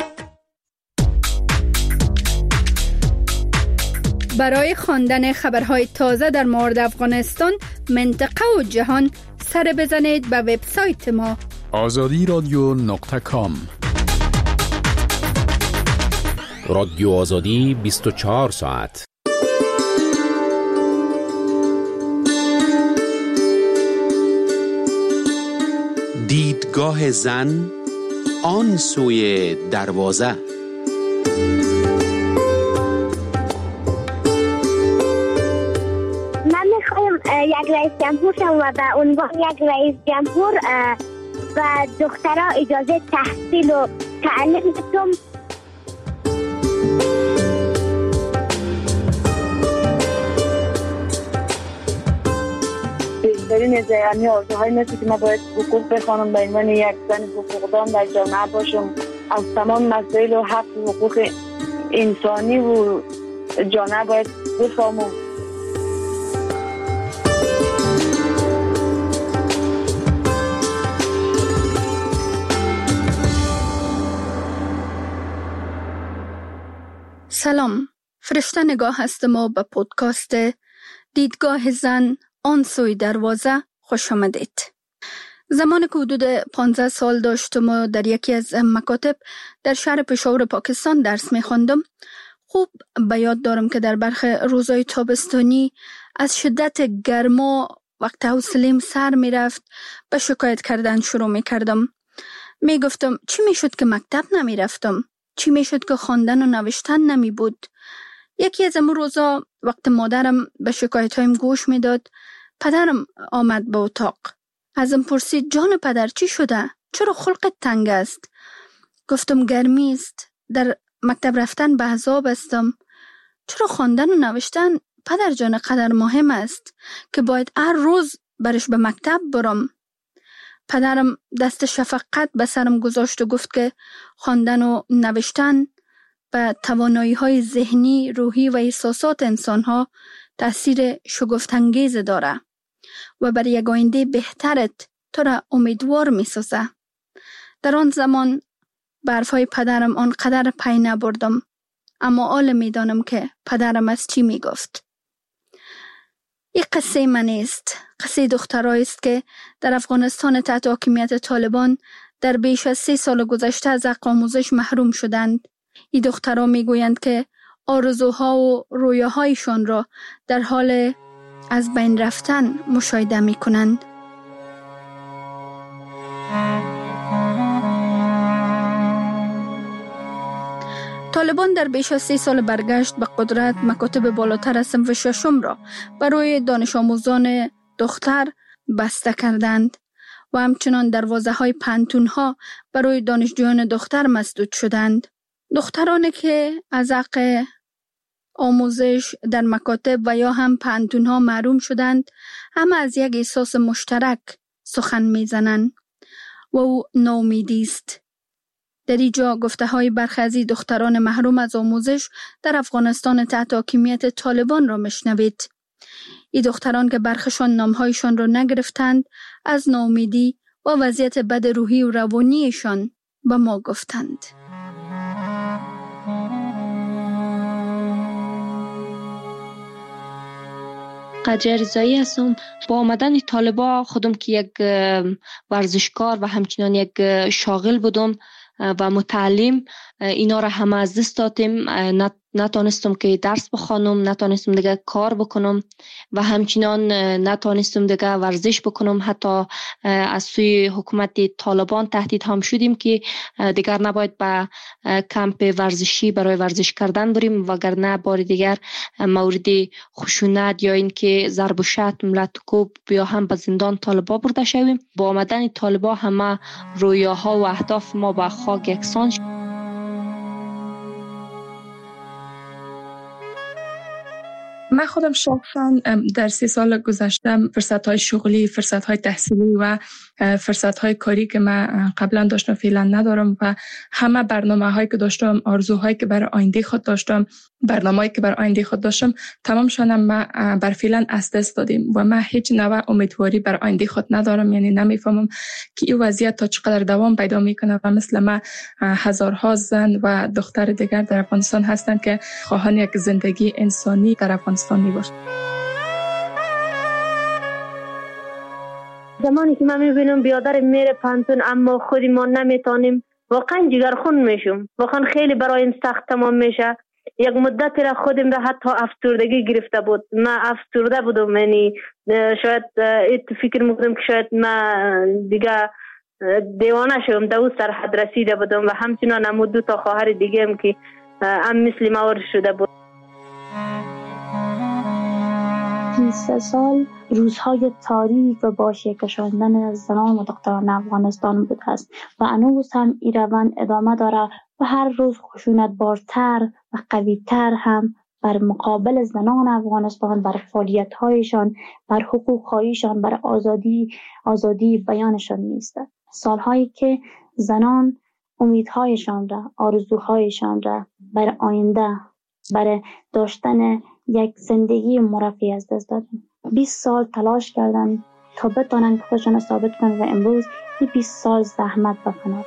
برای خواندن خبرهای تازه در مورد افغانستان، منطقه و جهان سر بزنید به وبسایت ما azadiradyo.com. رادیو آزادی 24 ساعت. دیدگاه زن آن سوی دروازه. من میخوایم یک رئیس جمهور شم و به عنوان یک رئیس جمهور و دخترها اجازه تحصیل و تعلیم بدم. بیشترین از یعنی آرزوهای مثل که ما باید حقوق بخوانم به عنوان یک زن حقوقدان در جامعه باشم، از تمام مسائل و حق و حقوق انسانی و جامعه باید بفهمم. سلام، فرشته نگاه هستم و به پودکاست دیدگاه زن آن سوی دروازه خوش آمدید. زمان که حدود 15 سال داشتم و در یکی از مکاتب در شهر پشاور پاکستان درس می‌خواندم، خوب به یاد دارم که در برخی روزهای تابستانی از شدت گرما وقت حوصله‌ام سر می‌رفت به شکایت کردن شروع می‌کردم. می‌گفتم چی می‌شد که مکتب نمی‌رفتم؟ چی می‌شد که خواندن و نوشتن نمی بود؟ یکی از امون روزا وقت مادرم به شکایت‌هایم گوش می‌داد، پدرم آمد به اتاق. ازم پرسید جان پدر چی شده؟ چرا خلقت تنگ است؟ گفتم گرمی است، در مکتب رفتن به عذاب استم. چرا خواندن و نوشتن پدر جان قدر مهم است که باید هر روز برش به مکتب برم؟ پدرم دست شفقت به سرم گذاشت و گفت که خواندن و نوشتن به توانایی‌های ذهنی، روحی و احساسات انسان‌ها تأثیر شگفت‌انگیز داره و بر یک آینده بهترت تو را امیدوار می‌سازه. در آن زمان به حرف‌های پدرم آنقدر پی نبردم، اما حالا می‌دانم که پدرم از چی می‌گفت. این قصه من است، قصه دخترایی است که در افغانستان تحت حاکمیت طالبان در بیش از 3 سال گذشته از حق آموزش محروم شدند. این دخترها میگویند که آرزوها و رویاهایشان را در حال از بین رفتن مشاهده میکنند. طالبان در بیش از 3 سال برگشت به قدرت مکاتب بالاتر از صنف ششم را برای دانش آموزان دختر بسته کردند و همچنان دروازه‌های پانتون‌ها برای دانشجویان دختر مسدود شدند. دخترانی که از حق آموزش در مکاتب و یا هم پانتون‌ها محروم شدند، همه از یک احساس مشترک سخن می‌زنند و او ناامیدی است. در اینجا گفته‌های برخی از دختران محروم از آموزش در افغانستان تحت حاکمیت طالبان را میشنوید. این دختران که برخشان نامهایشان را نگرفتند، از ناامیدی و وضعیت بد روحی و روانیشان به ما گفتند. قدریه رضایی هستم. با آمدن طالبا خودم که یک ورزشکار و همچنان یک شاغل بودم و متعلم، اینا را همه از دست دادیم. نتونستم که درس بخوانم، نتونستم دیگه کار بکنم و همچنان نتونستم دیگه ورزش بکنم. حتی از سوی حکومت طالبان تهدید هم شدیم که دیگر نباید به کمپ ورزشی برای ورزش کردن بریم، وگرنه بار دیگر مورد خشونت یا این که ضرب و شتم، لطکوب یا هم به زندان طالبا برده شویم. با آمدن طالبا همه رویاها و اهداف ما به خاک یکسان شد. من خودم شخصا در 3 سال گذشته فرصت‌های شغلی، فرصت‌های تحصیلی و فرصت‌های کاری که من قبلا داشتم فعلا ندارم و همه برنامه‌هایی که داشتم، آرزوهایی که برای آینده خود داشتم، برنامه‌ای که برای آینده خود داشتم، تمام شدن من بر فعلا از دست دادیم و من هیچ نوع امیدواری برای آینده خود ندارم. یعنی نمیفهمم که این وضعیت تا چقدر دوام پیدا میکنه و مثل من هزارها زن و دختر دیگر در افغانستان هستند که خواهان یک زندگی انسانی در افغانستان میباشند. زمانی که من میبینم بیادر میره پانتون اما خودی ما نمیتونیم، واقعا جگرخون میشم. واقعا خیلی برایم سخت تمام میشه. یک مدتی را خودم را حتی افسردگی گرفته بود. من افسرده بودم، یعنی شاید فکر میکنم که شاید من دیگه دیوانه شدم. در اون سرحد رسیده بودم و همچنان هم 2 تا خواهر دیگه هم که هم مثل ما شده بود. 23 سال روزهای تاریک و با شکشاندن زنان و دختران افغانستان بوده است و هنوز هم این روند ادامه داره و هر روز خشونت بارتر و قویتر هم بر مقابل زنان افغانستان، بر فعالیت‌هایشان، بر حقوق‌هایشان، بر آزادی بیانشان نیست. سالهایی که زنان امیدهایشان را، آرزوهایشان را برای آینده، برای داشتن یک زندگی مرفه از دست دادن. 20 سال تلاش کردن تا بتونن خودشون ثابت کنن و امروز این 20 سال زحمت بکنن.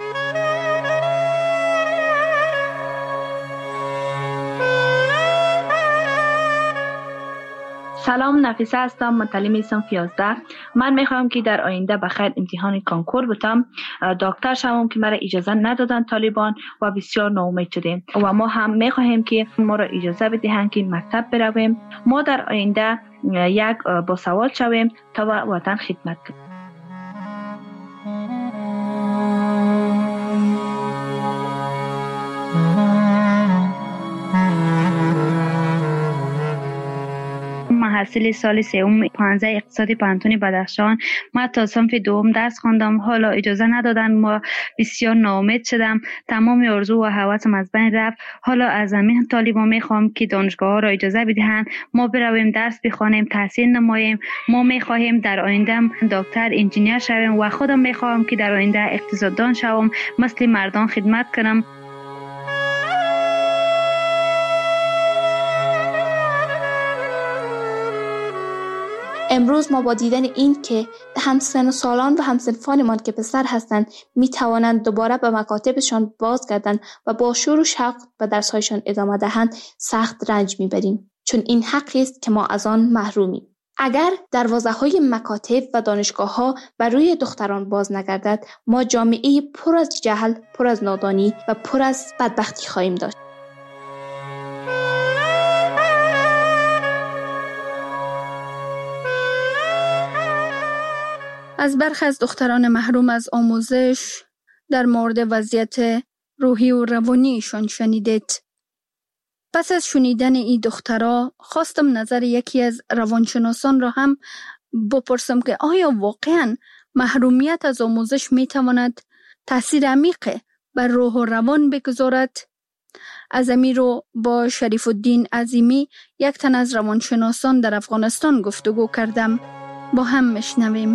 سلام، نفیسه هستم، متعلم صنف 11. من میخوام که در آینده بخیر امتحان کنکور بتم، دکتر شوم که مرا اجازه ندادن طالبان و بسیار ناامید شدیم و ما هم میخواهیم که ما را اجازه بدهند که مکتب برویم. ما در آینده یک باسواد شویم تا وطن خدمت کنیم. محصل سال 3 15 اقتصادی پانتون بدخشان. من تا صنف 2 درس خواندم، حالا اجازه ندادن، ما بسیار ناامید شدم، تمام آرزو و هوسم از بین رفت. حالا از همین طالبان میخوام که دانشگاه ها را اجازه بدهند ما برویم درس بخوانیم، تحصیل نماییم. ما میخواهیم در آینده دکتر، انجینیر شویم و خودم میخوام که در آینده اقتصاددان شوم، مثل مردان خدمت کنم. امروز ما با دیدن این که همسن و سالان و همسنفانمان که پسر هستند می توانند دوباره به مکاتبشان باز گردند و با شور و شوق به درسهایشان ادامه دهند سخت رنج میبریم، چون این حقی است که ما از آن محرومیم. اگر دروازه‌های مکاتب و دانشگاه‌ها بر روی دختران باز نگردد، ما جامعه پر از جهل، پر از نادانی و پر از بدبختی خواهیم داشت. از برخی از دختران محروم از آموزش در مورد وضعیت روحی و روانیشان شنیدید. پس از شنیدن این دخترها خواستم نظر یکی از روانشناسان را هم بپرسم که آیا واقعاً محرومیت از آموزش میتواند تأثیر عمیق بر روح و روان بگذارد؟ از امیر رو با شریف الدین عظیمی، یک تن از روانشناسان در افغانستان، گفتگو کردم. با هم میشنویم.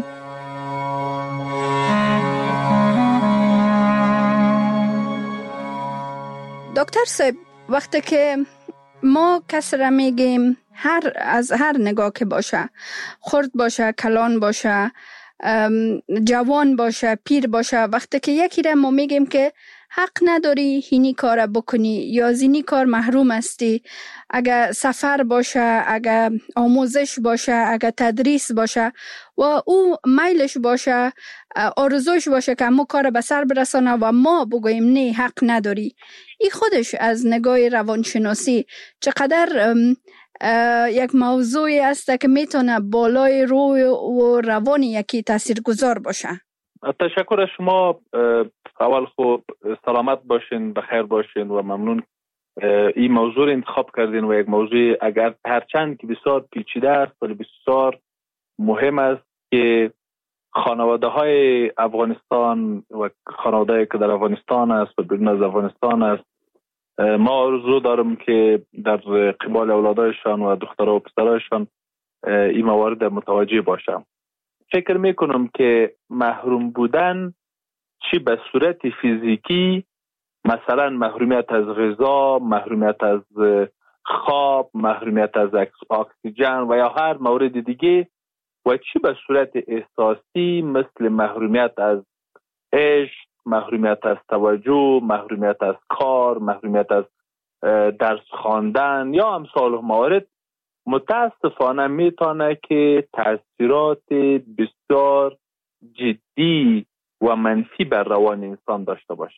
دکتر صاحب، وقتی که ما کس را میگیم از هر نگاه که باشه، خرد باشه، کلان باشه، جوان باشه، پیر باشه، وقتی که یکی را ما میگیم که حق نداری اینی کار بکنی یا از اینی کار محروم هستی. اگه سفر باشه، اگه آموزش باشه، اگه تدریس باشه و او میلش باشه، آرزوش باشه که ما کار به سر برسانه و ما بگوییم نه حق نداری، این خودش از نگاه روانشناسی چقدر یک موضوعی است که میتونه بالای روی و روان یکی تاثیرگذار باشه. تشکر از شما. اول خوب سلامت باشین، بخیر باشین و ممنون این موضوع انتخاب کردین و یک موضوع اگر هرچند که بسیار پیچیده است ولی بسیار مهم است که خانواده های افغانستان و خانواده که در افغانستان است و بیرون از افغانستان است، ما آرزو دارم که در قبال اولادایشان و دخترها و پسرایشان این موارد متوجه باشم. فکر میکنم که محروم بودن چی به صورت فیزیکی، مثلا محرومیت از غذا، محرومیت از خواب، محرومیت از اکسیژن و یا هر مورد دیگه، و چی به صورت احساسی مثل محرومیت از عشق، محرومیت از توجه، محرومیت از کار، محرومیت از درس خواندن یا امثال موارد، متاسفانه میتونه که تاثیرات بسیار جدی و منفی بر روان انسان داشته باشه.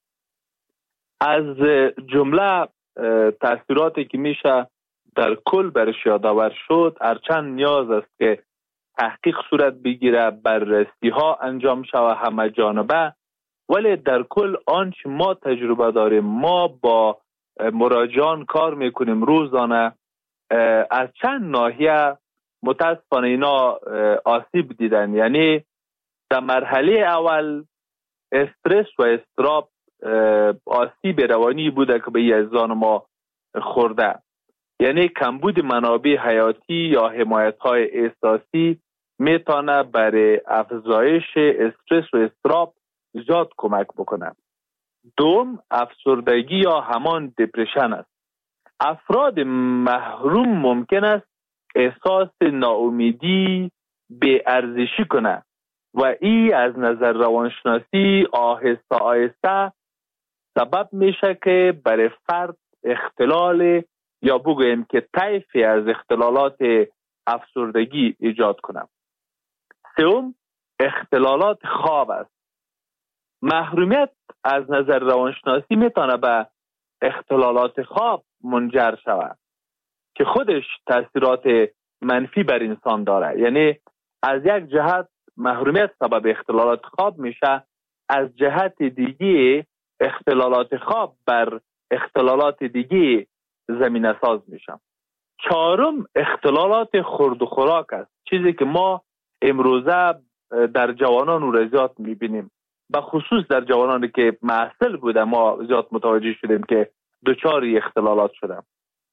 از جمله تاثیراتی که میشه در کل برش یادآور شد، هرچند نیاز است که تحقیق صورت بگیره، بررسی ها انجام شود همه جانبه، ولی در کل آنچه ما تجربه داریم، ما با مراجعان کار میکنیم روزانه، از چند ناحیه متاسفانه اینا آسیب دیدن. یعنی در مرحله اول استرس و اضطراب آسیب روانی بوده که به اعضای ما خورده، یعنی کمبود منابع حیاتی یا حمایت های احساسی میتونه برای افزایش استرس و اضطراب زیاد کمک بکنه. دوم، افسردگی یا همان دپرشن است. افراد محروم ممکن است احساس ناامیدی، بی‌ارزشی کنه و این از نظر روانشناسی آهسته آهسته سبب میشه که برای فرد اختلال یا بگوییم که طیفی از اختلالات افسردگی ایجاد کنه. سوم، اختلالات خواب است. محرومیت از نظر روانشناسی میتونه به اختلالات خواب منجر شود که خودش تاثیرات منفی بر انسان داره. یعنی از یک جهت محرومیت سبب اختلالات خواب میشه، از جهت دیگه اختلالات خواب بر اختلالات دیگه زمینه ساز میشه. چهارم، اختلالات خورد و خوراک است، چیزی که ما امروزه در جوانان و زیاد میبینیم، به خصوص در جوانانی که محصل بوده ما زیاد متوجه شدیم که دچار اختلالات شدن.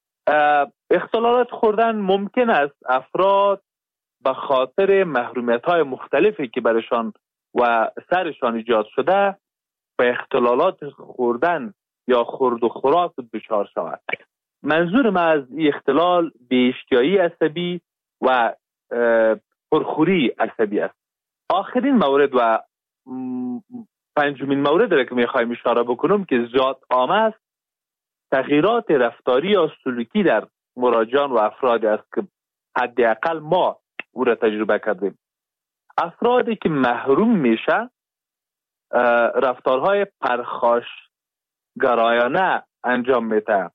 اختلالات خوردن ممکن است افراد به خاطر محرومیت‌های مختلفی که برشان و سرشان ایجاد شده به اختلالات خوردن یا خورد و خوراک دچار شود. منظور من از این اختلال بی‌اشتهایی عصبی و پرخوری عصبی است. آخرین مورد و پنجمین مورد را که میخوایم اشاره بکنم که زیاد عام است، تغییرات رفتاری یا سلوکی در مراجعان و افرادی است که حداقل ما او را تجربه کردیم. افرادی که محروم میشه رفتارهای پرخاشگرایانه انجام میده،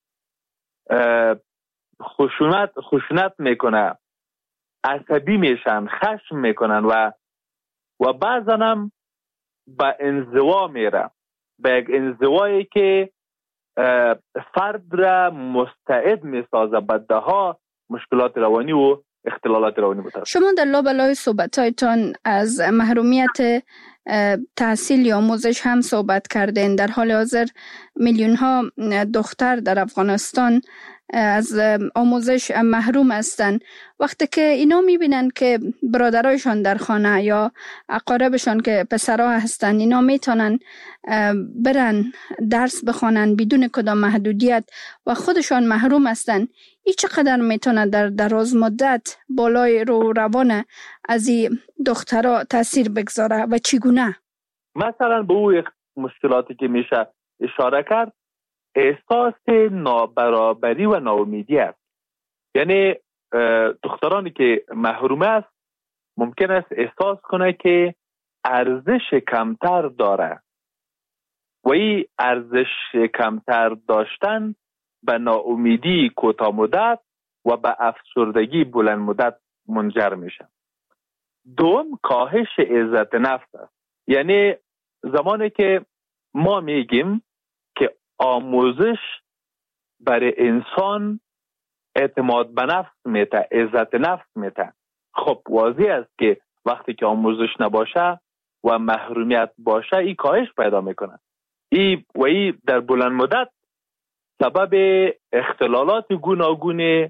خشونت میکنه، عصبی میشن، خشم میکنن و بعضا هم به انزوا میره، به یک انزوایی که فرد را مستعد میسازه به دهها مشکلات روانی و اختلالات روانی بوده. شما در لابلای صحبتایتان از محرومیت تحصیل یا آموزش هم صحبت کردین. در حال حاضر میلیون ها دختر در افغانستان از آموزش محروم هستند. وقتی که اینا میبینن که برادرایشان در خانه یا اقاربشان که پسرها هستند اینا میتونن برن درس بخوانن بدون کدام محدودیت و خودشان محروم هستند، این چقدر میتونه در دراز مدت بالای روان از این دخترها تاثیر بگذاره و چگونه؟ مثلا به او مشکلاتی که میشه اشاره کرد احساس نابرابری و ناامیدی است. یعنی دخترانی که محروم است ممکن است احساس کنه که ارزش کمتر داره و این ارزش کمتر داشتن به ناامیدی کوتاه مدت و به افسردگی بلند مدت منجر میشه. دوم کاهش عزت نفس است. یعنی زمانی که ما میگیم که آموزش برای انسان اعتماد به نفس میده، عزت نفس میده، خب واضح است که وقتی که آموزش نباشه و محرومیت باشه این کاهش پیدا میکنه. این در بلند مدت سبب اختلالات گوناگون،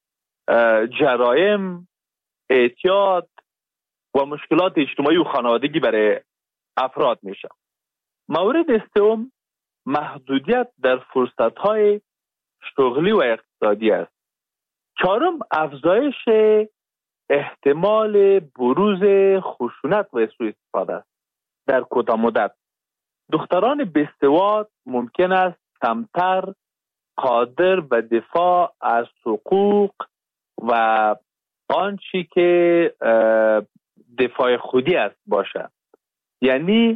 جرایم، اعتیاد و مشکلات اجتماعی و خانوادگی برای افراد میشه. مورد سوم محدودیت در فرصت‌های شغلی و اقتصادی است. چهارم افزایش احتمال بروز خشونت و سوء استفاده است. در کوتاه مدت دختران بی‌سواد ممکن است کمتر قادر به دفاع از حقوق و آنچه که دفاع خودی است باشه. یعنی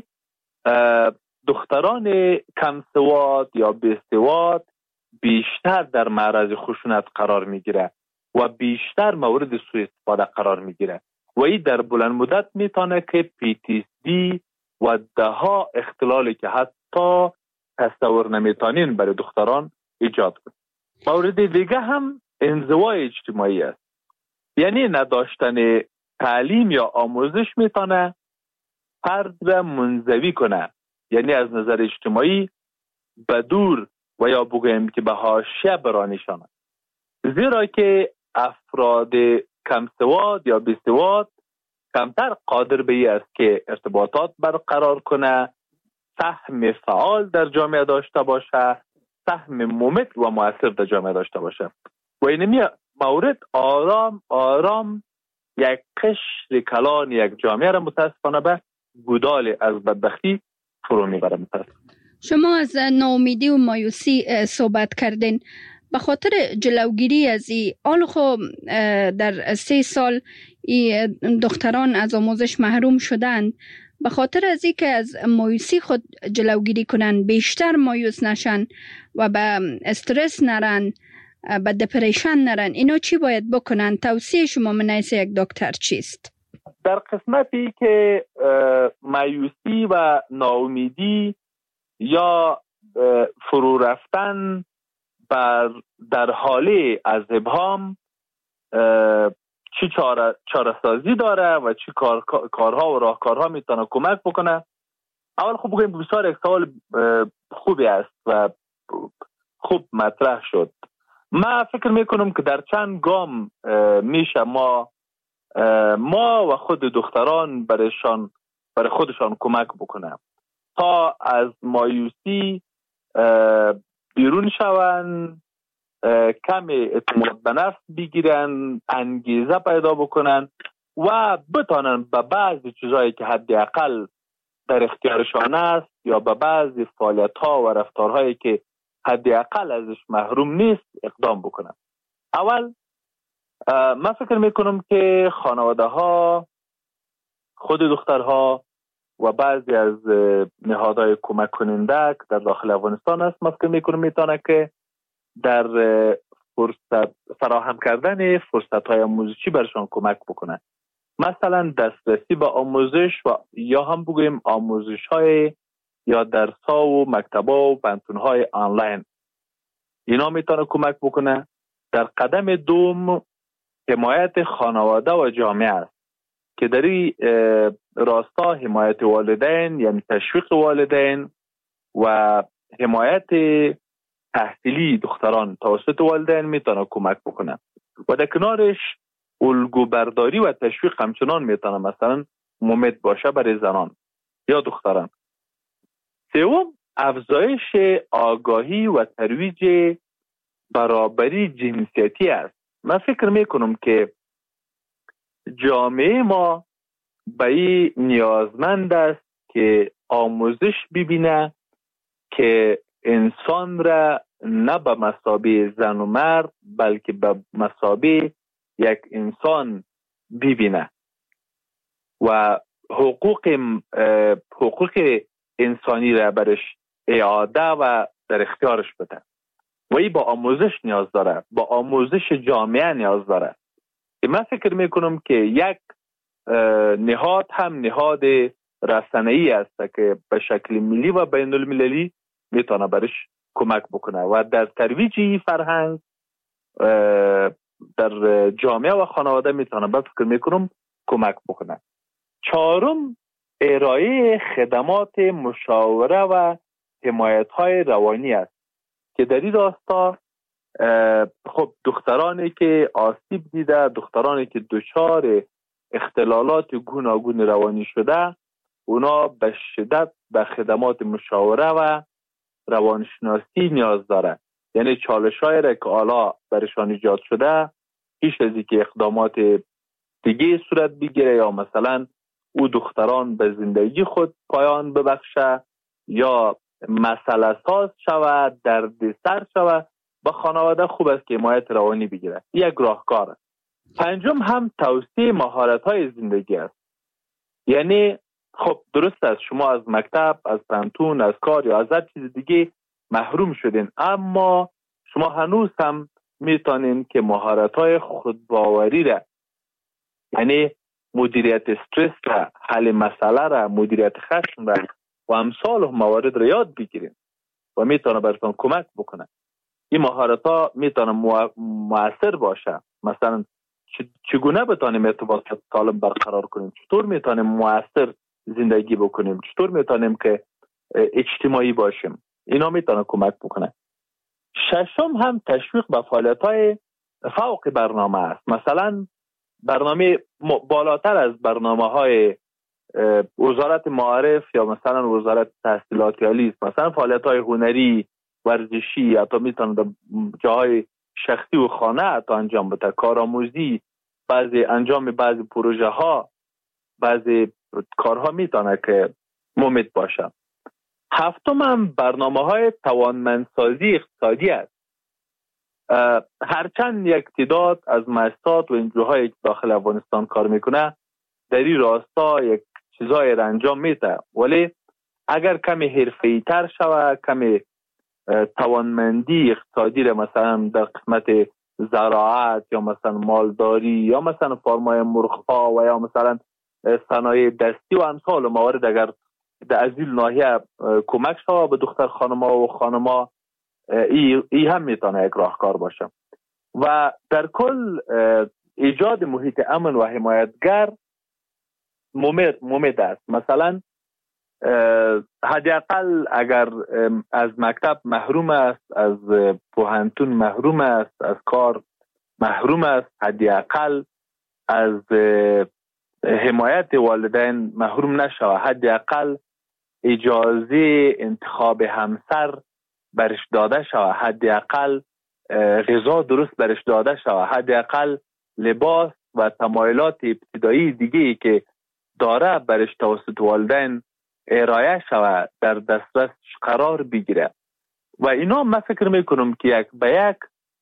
دختران کم سواد یا بی‌سواد بیشتر در معرض خشونت قرار میگیره و بیشتر مورد سوء استفاده قرار میگیره و این در بلند مدت میتونه که PTSD و دهها اختلالی که حتی تصور نمیتونین برای دختران ایجاد کنه. مورد دیگه هم انزوای اجتماعی است. یعنی نداشتن تعلیم یا آموزش میتونه فرد را منزوی کنه، یعنی از نظر اجتماعی به دور و یا بگویم که به حاشیه برانشانه. زیرا که افراد کم سواد یا بی سواد کمتر قادر به این است که ارتباطات برقرار کنه، سهم فعال در جامعه داشته باشه، سهم ممت و مؤثر در جامعه داشته باشه و اینمی مورد آرام آرام یک قشر کلان یک جامعه را متاسفانه به گودال از بدبختی فرو میبره. شما از ناامیدی و مایوسی صحبت کردین. به خاطر جلوگیری از این آل خب در 3 سال دختران از آموزش محروم شدند، به خاطر از این که از مایوسی خود جلوگیری کنن، بیشتر مایوس نشن و به استرس نرن، به دپریشن نرن، اینا چی باید بکنن؟ توصیه شما من حیث یک دکتر چیست؟ در قسمتی که مایوسی و ناامیدی یا فرو رفتن در حاله از ابهام چی چاره سازی داره و چی کارها و راهکارها میتونه کمک بکنه؟ اول خوب بگویم بسیار یک سوال خوبی است و خوب مطرح شد. من فکر میکنم که در چند گام میشه ما و خود دختران برای خودشان کمک بکنه تا از مایوسی بیرون شون، کم اعتماد به نفس بگیرن، انگیزه پیدا بکنن و بتانن به بعضی چیزایی که حداقل در اختیارشان است یا به بعضی فعالیت‌ها و رفتارهایی که حداقل ازش محروم نیست اقدام بکنن. اول من فکر میکنم که خانواده ها، خود دخترها و بعضی از نهادهای کمک کننده که در داخل افغانستان است، من فکر میکنم میتونه که در فراهم کردن فرصت‌های آموزشی برشان کمک بکنه. مثلا دسترسی به آموزش و یا هم بگویم آموزش‌های یا درس‌ها و مکتب‌ها و پانتون‌های آنلاین، اینا میتونه کمک بکنه. در قدم دوم حمایت خانواده و جامعه است که در این راستا حمایت والدین، یعنی تشویق والدین و حمایت تحصیلی دختران توسط والدین میتونه کمک بکنه و در کنارش الگو برداری و تشویق همچنان میتونه مثلا ممد باشه برای زنان یا دختران. سوم افزایش آگاهی و ترویج برابری جنسیتی است. من فکر میکنم که جامعه ما به این نیازمند است که آموزش ببینه که انسان را نه به مثابه زن و مرد بلکه به مثابه یک انسان ببینه و حقوق انسانی را برش اعاده و در اختیارش بده و این با آموزش نیاز داره، با آموزش جامعه نیاز داره. من فکر میکنم که یک نهاد هم نهاد رسانه‌ای است که به شکل ملی و بین المللی میتونه برش کمک بکنه و در ترویج این فرهنگ در جامعه و خانواده میتونه به فکر میکنم کمک بکنه. چهارم، ارائه خدمات مشاوره و حمایت های روانی است که در این راستا خب دخترانی که آسیب دیده، دخترانی که دچار اختلالات گوناگون روانی شده، اونا به شدت به خدمات مشاوره و روانشناسی نیاز داره. یعنی چالش‌هایی را که حالا برشان ایجاد شده پیش از اینکه اقدامات دیگه صورت بگیره یا مثلا او دختران به زندگی خود پایان ببخشه یا مسئله ساز شود، دردسر شود، با خانواده خوب است که حمایت روانی بگیره. یک راهکار است. پنجم هم توسعه مهارت‌های زندگی است. یعنی خب درست است شما از مکتب، از پانتون، از کار یا از هر چیز دیگه محروم شدین، اما شما هنوز هم میتونین که مهارت‌های خودباوری را، یعنی مدیریت استرس را، حل مسئله را، مدیریت خشم را و امثال موارد را یاد بگیرین و میتونه براتون کمک بکنه. این مهارت‌ها میتونه مؤثر باشه. مثلا چگونه بتونیم ارتباطات سالم برقرار کنیم، چطور میتونیم مؤثر زندگی بکنیم، چطور میتونیم که اجتماعی باشیم، اینا میتونه کمک بکنه. ششم هم تشویق به فعالیت‌های فوق برنامه است. مثلا برنامه بالاتر از برنامه‌های وزارت معارف یا مثلا وزارت تحصیلات عالی است. مثلا فعالیت‌های هنری، ورزشی، حتی میتونه در جاهای شخصی و خانه حتی انجام بده، کارآموزی، انجام بعضی پروژه ها، بعضی کارها میتونه که مفید باشه. هفتم هم برنامه‌های توانمندسازی اقتصادی است. هرچند یک تعداد از مؤسسات و انجوهای که داخل افغانستان کار میکنه در این راستا یک چیزای را انجام میده، ولی اگر کمی حرفه‌ای تر شود، کمی توانمندی اقتصادی را مثلا در قسمت زراعت یا مثلا مالداری یا مثلا فارمای مرغ‌ها و یا مثلا صنایع دستی و امثال موارد اگر در از این ناحیه کمک شود به دختر خانم‌ها و خانم‌ها، ای هم میتونه یک راهکار باشه. و در کل ایجاد محیط امن و حمایتگر ممید است. مثلا حداقل اگر از مکتب محروم است، از پوهنتون محروم است، از کار محروم است، حداقل از حمایت والدین محروم نشود، حداقل اجازه انتخاب همسر برش داده شود، حداقل غذا درست برش داده شود، حداقل لباس و تمایلات ابتدایی دیگه‌ای که داره برش توسط والدین ارائه شود، در دسترس قرار بگیره. و اینا من فکر میکنم که یک به یک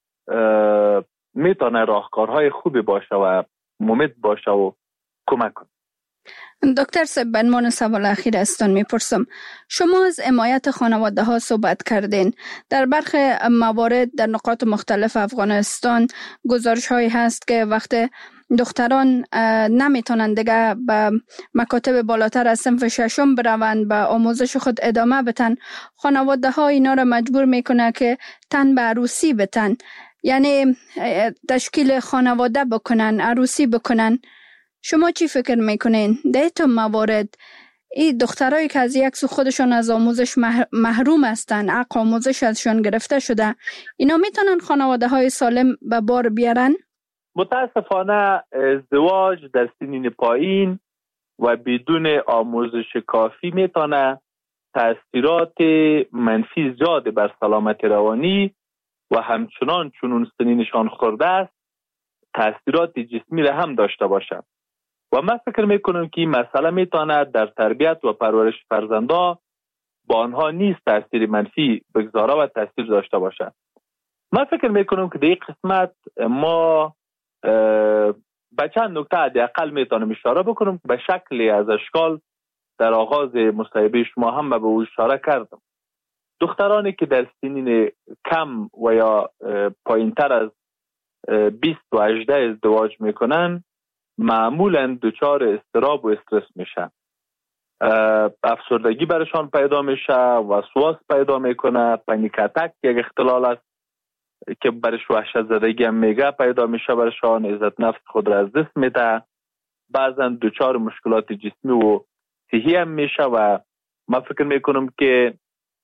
میتونه راهکارهای خوبی باشه و مفید باشه و کمک کنه. دکتر صاحب، به عنوان سوال اخیر ازتان میپرسم، شما از حمایت خانواده ها صحبت کردین. در برخی موارد در نقاط مختلف افغانستان گزارش هایی هست که وقت دختران نمیتونن دیگه به مکاتب بالاتر از صنف ششم بروند، به آموزش خود ادامه بتن، خانواده ها اینا را مجبور میکنه که تن به عروسی بتن، یعنی تشکیل خانواده بکنن، عروسی بکنن. شما چی فکر میکنین؟ در این موارد این دخترایی که از یک سو خودشون از آموزش محروم هستن، حق آموزش ازشون گرفته شده، اینا میتونن خانواده های سالم به بار بیارن؟ متاسفانه ازدواج در سنین پایین و بدون آموزش کافی میتونه تأثیرات منفی زیاد بر سلامت روانی و همچنان چون اون سنینشان خورده است تأثیرات جسمی را هم داشته باشه. و من فکر میکنم که این مسئله میتونه در تربیت و پرورش فرزندا با آنها نیز تاثیر منفی بگذاره و تاثیر داشته باشه. من فکر میکنم که در این قسمت ما به چند نکته حداقل میتونم اشاره بکنم. به شکلی از اشکال در آغاز مصاحبه شما هم به او اشاره کردم. دخترانی که در سنین کم و یا پایینتر از 20 و 18 ازدواج میکنن معمولا دچار اضطراب و استرس میشن. افسردگی برشان پیدا میشه، وسواس پیدا میکنه، پنیک اتک یک اختلال است که برش وحشت زدگی هم میگه پیدا میشه برشان، عزت نفس خود را از دست میده، بعضا دچار مشکلات جسمی و صحی هم میشه. و من فکر میکنم که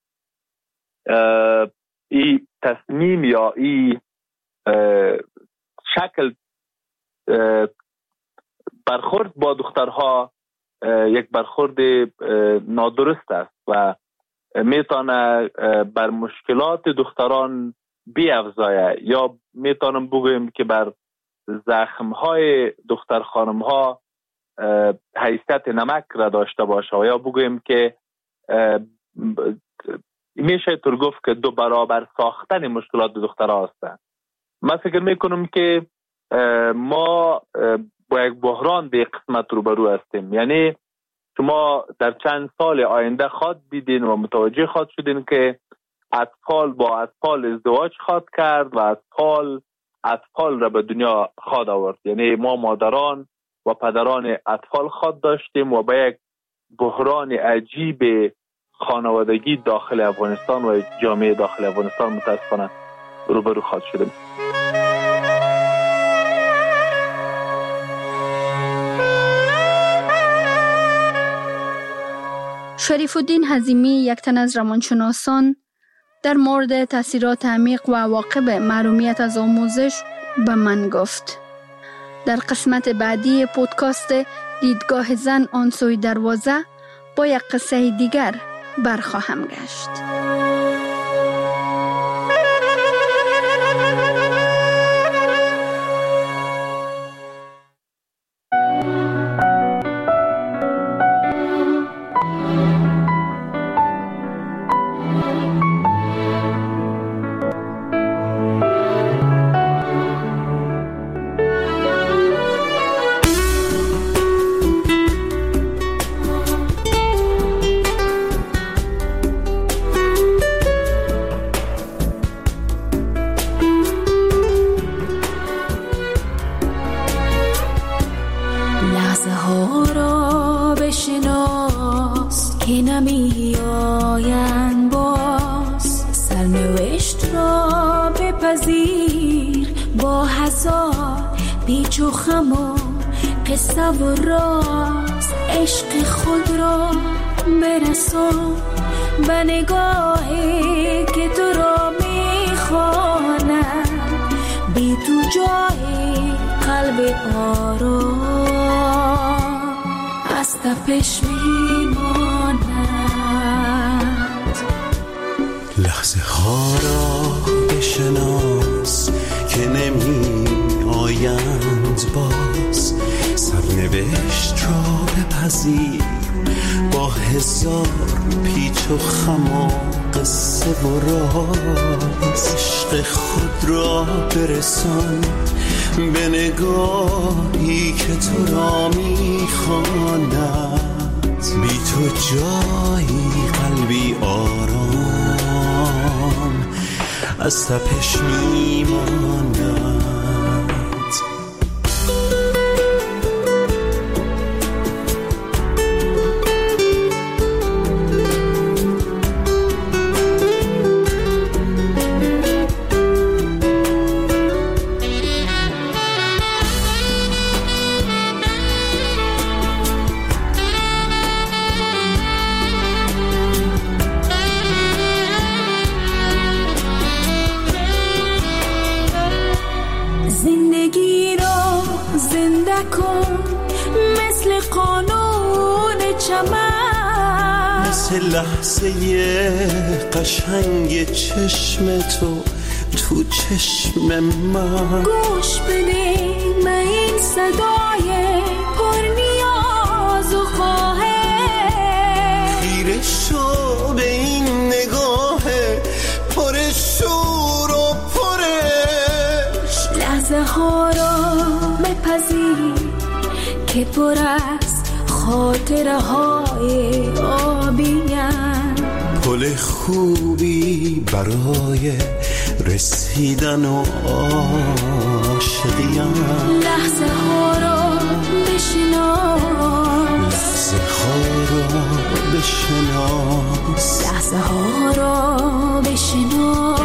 این تصمیم یا این شکل برخورد با دخترها یک برخورد نادرست است و میتونه بر مشکلات دختران بیافزایه، یا میتونم بگویم که بر زخمهای دختر خانمها حیثیت نمک را داشته باشه، و یا بگویم که میشه طور گفت که 2 برابر ساختن مشکلات دخترها هستند. من فکر میکنم که ما با یک بحران در قسمت روبرو هستیم. یعنی شما در چند سال آینده خواد دیدین و متوجه خواد شدین که اطفال با اطفال ازدواج خواد کرد و اطفال را به دنیا خواد آورد. یعنی ما مادران و پدران اطفال خواد داشتیم و با یک بحران عجیب خانوادگی داخل افغانستان و جامعه داخل افغانستان متاسفانه روبرو خواد شدیم. شریف الدین حزیمی، یک تن از روانشناسان، در مورد تاثیرات عمیق و عواقب محرومیت از آموزش به من گفت. در قسمت بعدی پودکاست دیدگاه زن آن سوی دروازه با یک قصه دیگر برخواهم گشت. پیچ و خم و قصه و راز عشق خود را برسان به نگاهی که تو را میخواند، بی تو جای قلب آرام از تپش میماند. لحظه ها را بشناس که نمی آیند باز، سرنوشت را بپذیر با هزار پیچ و خم و قصه و راز. عشق خود را برسان به نگاهی که تو را میخواند، بی تو جایی قلبی آرام از تپش میماند. لحظه قشنگ چشم تو تو چشم من، گوش بده به این صدای پرنی پر از خاطره های آبیم، پل خوبی برای رسیدن و عاشقیم. لحظه ها را بشناس، لحظه ها را بشناس، لحظه ها را بشناس.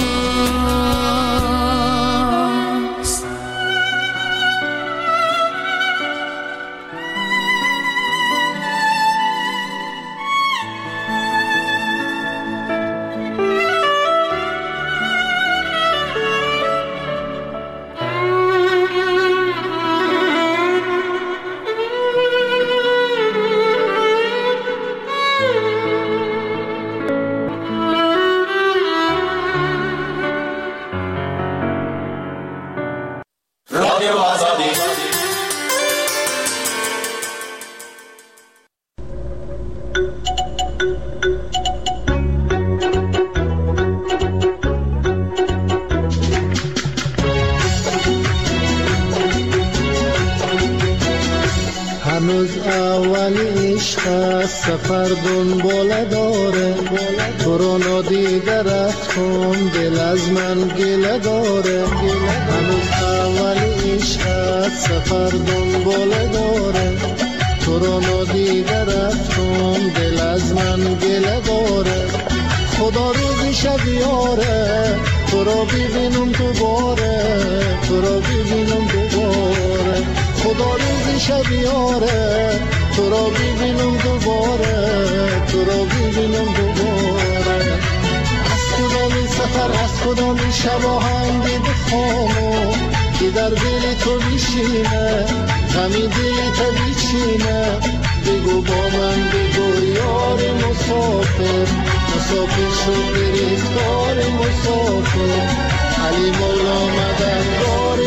سفر دنباله داره، تو رو نادیده رفتم دل از من گله داره. هنوز اول عشقت سفر دنباله داره، تو رو نادیده رفتم دل از من گله داره. خدا روزی شب یاره، تو رو ببینم دوباره، تو رو ببینم دوباره. خدا روزی شب یاره، تو را ببینم دوباره، تو را ببینم دوباره. از کدام سفر، از کدام شب آهنگی بخوانم که در دل تو بشینه، غمی دل تو بچینه. بگو با من، بگو یار مسافر، مسافر شد گرفتار مسافر. علی مولا مددکار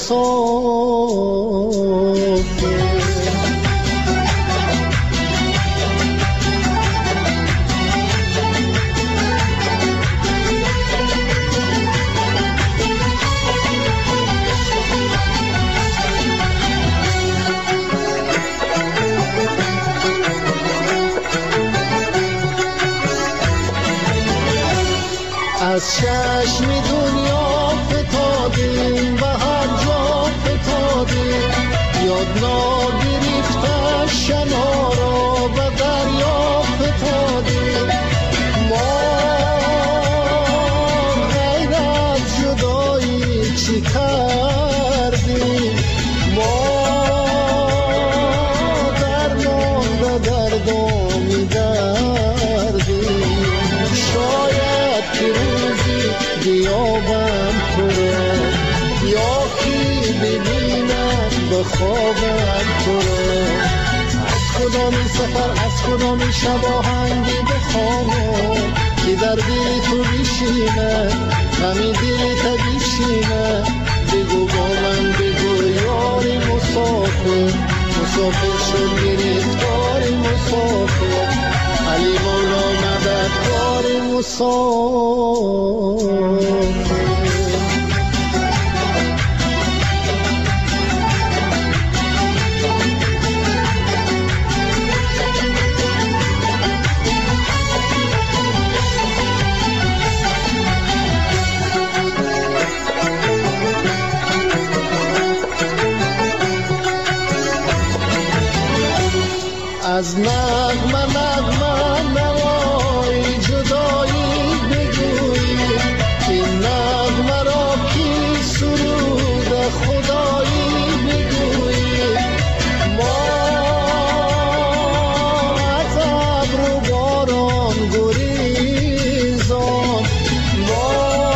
مسافر. از چشم دنیا فتادیم، به هر جا فتادیم. یاد نگرفته شنا را به دریا فتادیم. ما غیر از جدایی چی کردیم؟ ما درمان به دردامی دردیم. شاید که بیابم تو را، یا کی ببینم به خوابم تو را. از کدام سفر، از کدام شب آهنگی بخوانم که در دل تو بشینه، غمی دل تو بچینه. بگو با من، بگو یار مسافر، مسافر شد گرفتار مسافر. علی مولا مددکار مسافر. از نغمه نغمه نوای جدایی بگویی، این نغمه را کی سرود خدایی بگویی. ما از ابر و باران گریزان، ما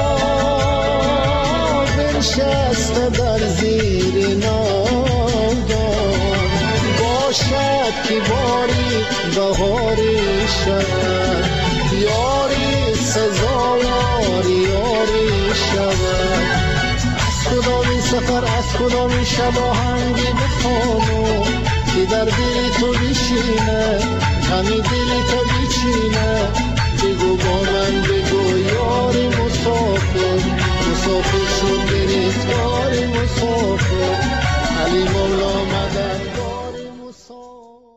بنشسته در زیر ناودان. باشد که باری بهاری شود، یاری سزاوار یاری شود. از کدام سفر، از کدام شب آهنگی بخوانم که در دل تو بشینه، غمی دل تو بچینه. بگو با من، بگو یاری مسافر، مسافر